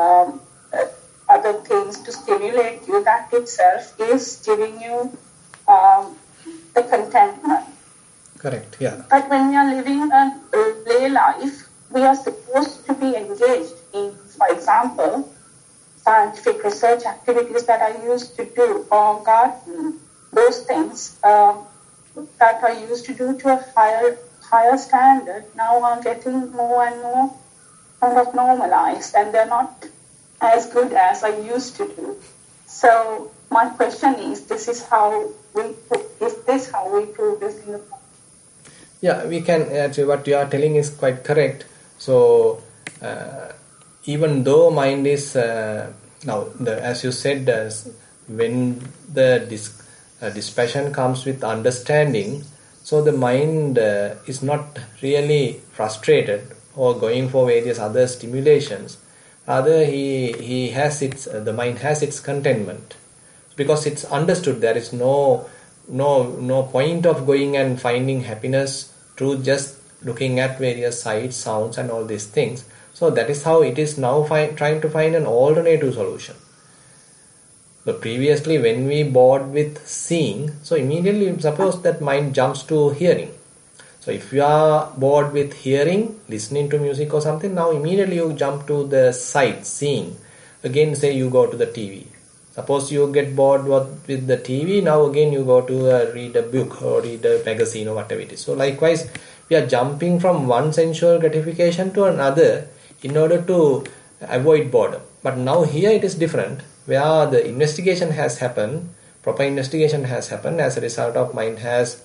Speaker 6: other things to stimulate you. That itself is giving you the contentment.
Speaker 3: Correct, yeah.
Speaker 6: But when we are living a lay life, we are supposed to be engaged in, for example, scientific research activities that I used to do, or gardening, those things that I used to do to a higher standard now are getting more and more kind of normalized, and they're not as good as I used to do. So my question is, is this how we prove this in the past?
Speaker 3: Yeah, we can actually, what you are telling is quite correct. So even though mind is now, as you said, when the dispassion comes with understanding, so the mind is not really frustrated or going for various other stimulations. Rather, he has the mind has its contentment, because it's understood there is no point of going and finding happiness through just looking at various sights, sounds and all these things. So that is how it is now trying to find an alternative solution. But previously when we bored with seeing, so immediately suppose that mind jumps to hearing. So if you are bored with hearing, listening to music or something, now immediately you jump to the sight, seeing. Again, say you go to the TV. Suppose you get bored with the TV, now again you go to read a book or read a magazine or whatever it is. So likewise, we are jumping from one sensual gratification to another in order to avoid boredom. But now here it is different, where the investigation has happened, proper investigation has happened, as a result of mind has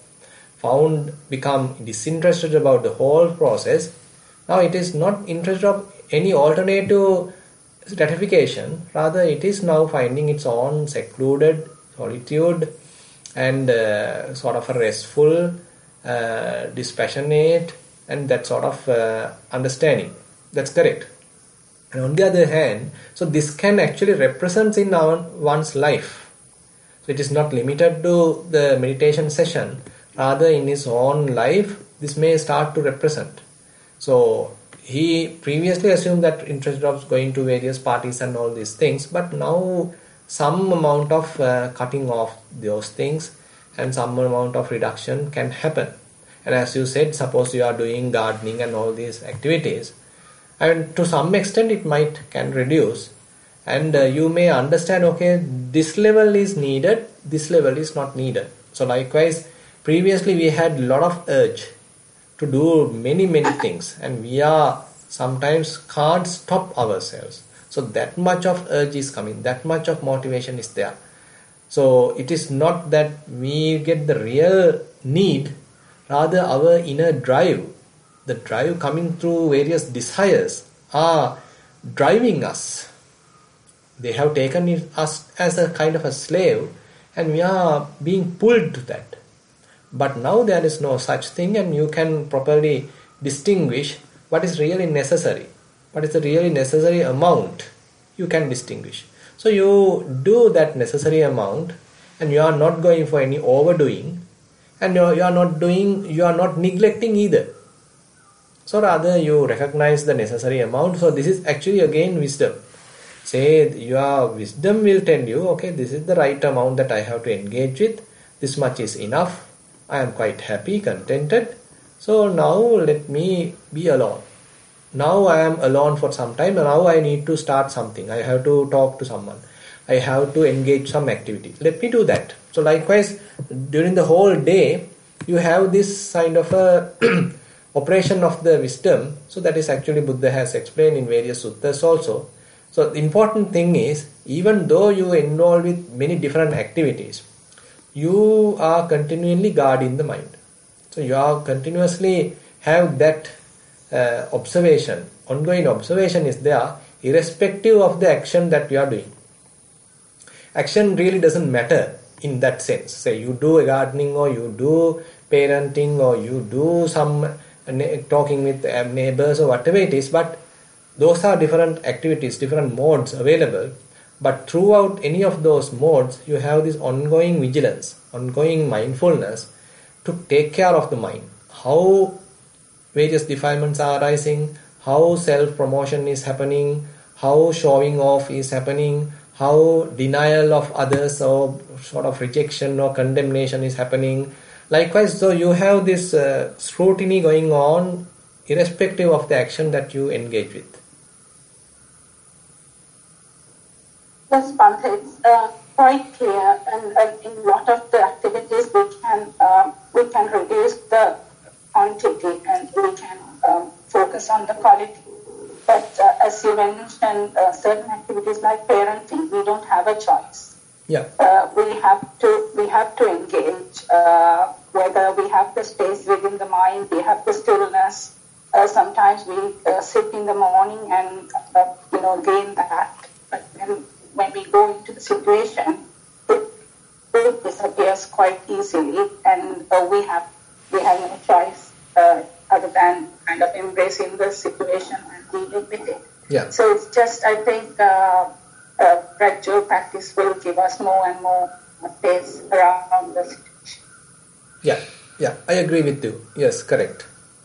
Speaker 3: become disinterested about the whole process. Now it is not interested of any alternative gratification, rather it is now finding its own secluded solitude and sort of a restful, dispassionate and that sort of understanding. That's correct. And on the other hand, so this can actually represent in one's life. So it is not limited to the meditation session. Rather, in his own life, this may start to represent. So he previously assumed that interest of going to various parties and all these things, but now some amount of cutting off those things and some amount of reduction can happen. And as you said, suppose you are doing gardening and all these activities, and to some extent it can reduce, and you may understand, okay, this level is needed, this level is not needed. So likewise, previously we had a lot of urge to do many things, and we are sometimes can't stop ourselves. So that much of urge is coming, that much of motivation is there. So it is not that we get the real need, rather our inner drive, the drive coming through various desires are driving us. They have taken us as a kind of a slave, and we are being pulled to that. But now there is no such thing, and you can properly distinguish what is really necessary, what is the really necessary amount. You can distinguish. So you do that necessary amount, and you are not going for any overdoing, and you are not neglecting either. So rather you recognize the necessary amount. So this is actually again wisdom. Say your wisdom will tell you, okay, this is the right amount that I have to engage with. This much is enough. I am quite happy, contented. So now let me be alone. Now I am alone for some time, and now I need to start something. I have to talk to someone. I have to engage some activity. Let me do that. So likewise, during the whole day, you have this kind of a operation of the wisdom. So that is actually Buddha has explained in various suttas also. So the important thing is, even though you involve with many different activities, you are continually guarding the mind. So you are continuously have that observation, ongoing observation is there, irrespective of the action that you are doing. Action really doesn't matter in that sense. Say you do gardening, or you do parenting, or you do some talking with neighbors or whatever it is, but those are different activities, different modes available. But throughout any of those modes, you have this ongoing vigilance, ongoing mindfulness to take care of the mind. How various defilements are arising, how self-promotion is happening, how showing off is happening, how denial of others or sort of rejection or condemnation is happening. Likewise, so you have this scrutiny going on irrespective of the action that you engage with.
Speaker 6: Yes, Bhante, it's quite clear, and in a lot of the activities we can reduce the quantity and we can focus on the quality. But as you mentioned, certain activities like parenting, we don't have a choice.
Speaker 3: Yeah.
Speaker 6: We have to engage. Whether we have the space within the mind, we have the stillness. Sometimes we sit in the morning and gain that. But then when we go into the situation, it disappears quite easily, and we have no choice other than kind of embracing the situation and dealing with it.
Speaker 3: Yeah.
Speaker 6: So it's just, I think, gradual practice will give us more and more space around the situation.
Speaker 3: Yeah, I agree with you. Yes, correct.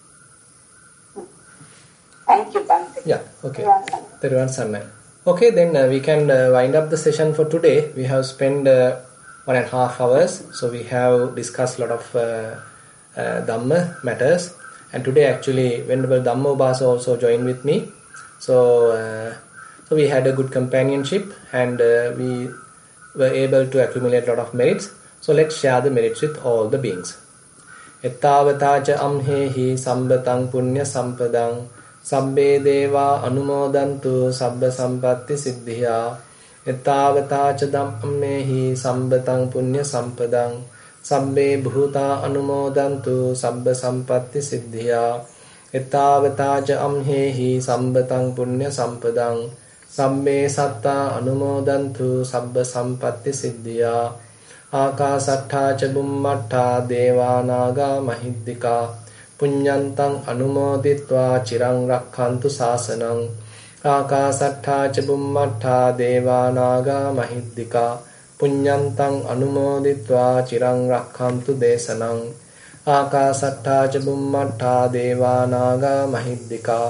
Speaker 6: Thank you, Bhante.
Speaker 3: Yeah, okay. Teruvan Sannai. Okay, then we can wind up the session for today. We have spent 1.5 hours, so we have discussed a lot of Dhamma matters. And today actually Venerable Dhamma Ubasa also joined with me. So we had a good companionship, and we were able to accumulate a lot of merits. So let's share the merits with all the beings. Ettavata ca amhehi sambatang punya sampadang sabbe deva anumodantu sabba sampatti siddhiya. Ettavata ca amhehi sambatang punya sampadang sabbe bhuta anumodantu sabba sampatti siddhiya. Ettavata ca amhehi sambatang punya sampadang sabbe satta anumodantu sabba sampatti siddhiya. Akasattha ca bummattha devanaga mahiddika punyantang anumoditva chirang rakkhantu sasanang. Akasattha ca bummattha devanaga mahiddika punyantang anumoditva chirang rakkhantu desanang. Akasattha ca bummattha devanaga mahiddika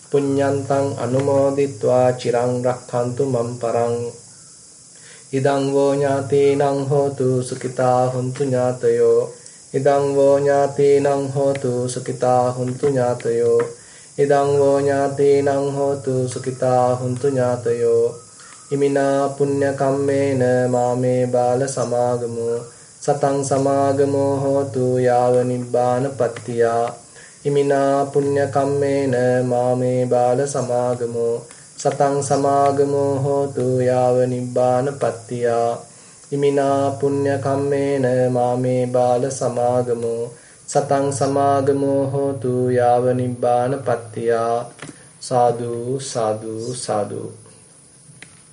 Speaker 3: පුඤ්ඤන්තං අනුමෝදිත්වා චිරං රක්ඛන්තු මම් පරං ඉදං වෝ ඥාතීනං හෝතු සුඛිතා හුන්තු ඥාතයෝ ඉදං වෝ ඥාතීනං හෝතු සුඛිතා හුන්තු ඥාතයෝ ඉදං වෝ ඥාතීනං හෝතු සුඛිතා හුන්තු ඥාතයෝ ඉමිනා පුඤ්ඤ කම්මේන මාමේ බාල සමාගමෝ සතං සමාගමෝ හෝතු යාව නිබ්බානපත්තියා ඉමිනා පුඤ්ඤ කම්මේන මාමේ බාල සමාගමෝ සතං සමාගමෝ හෝතු යාව නිබ්බානපත්තියා ඉමිනා පුඤ්ඤ කම්මේන මාමේ බාල සමාගමෝ සතං සමාගමෝ හෝතු යාව නිබ්බානපත්තියා සාදු සාදු සාදු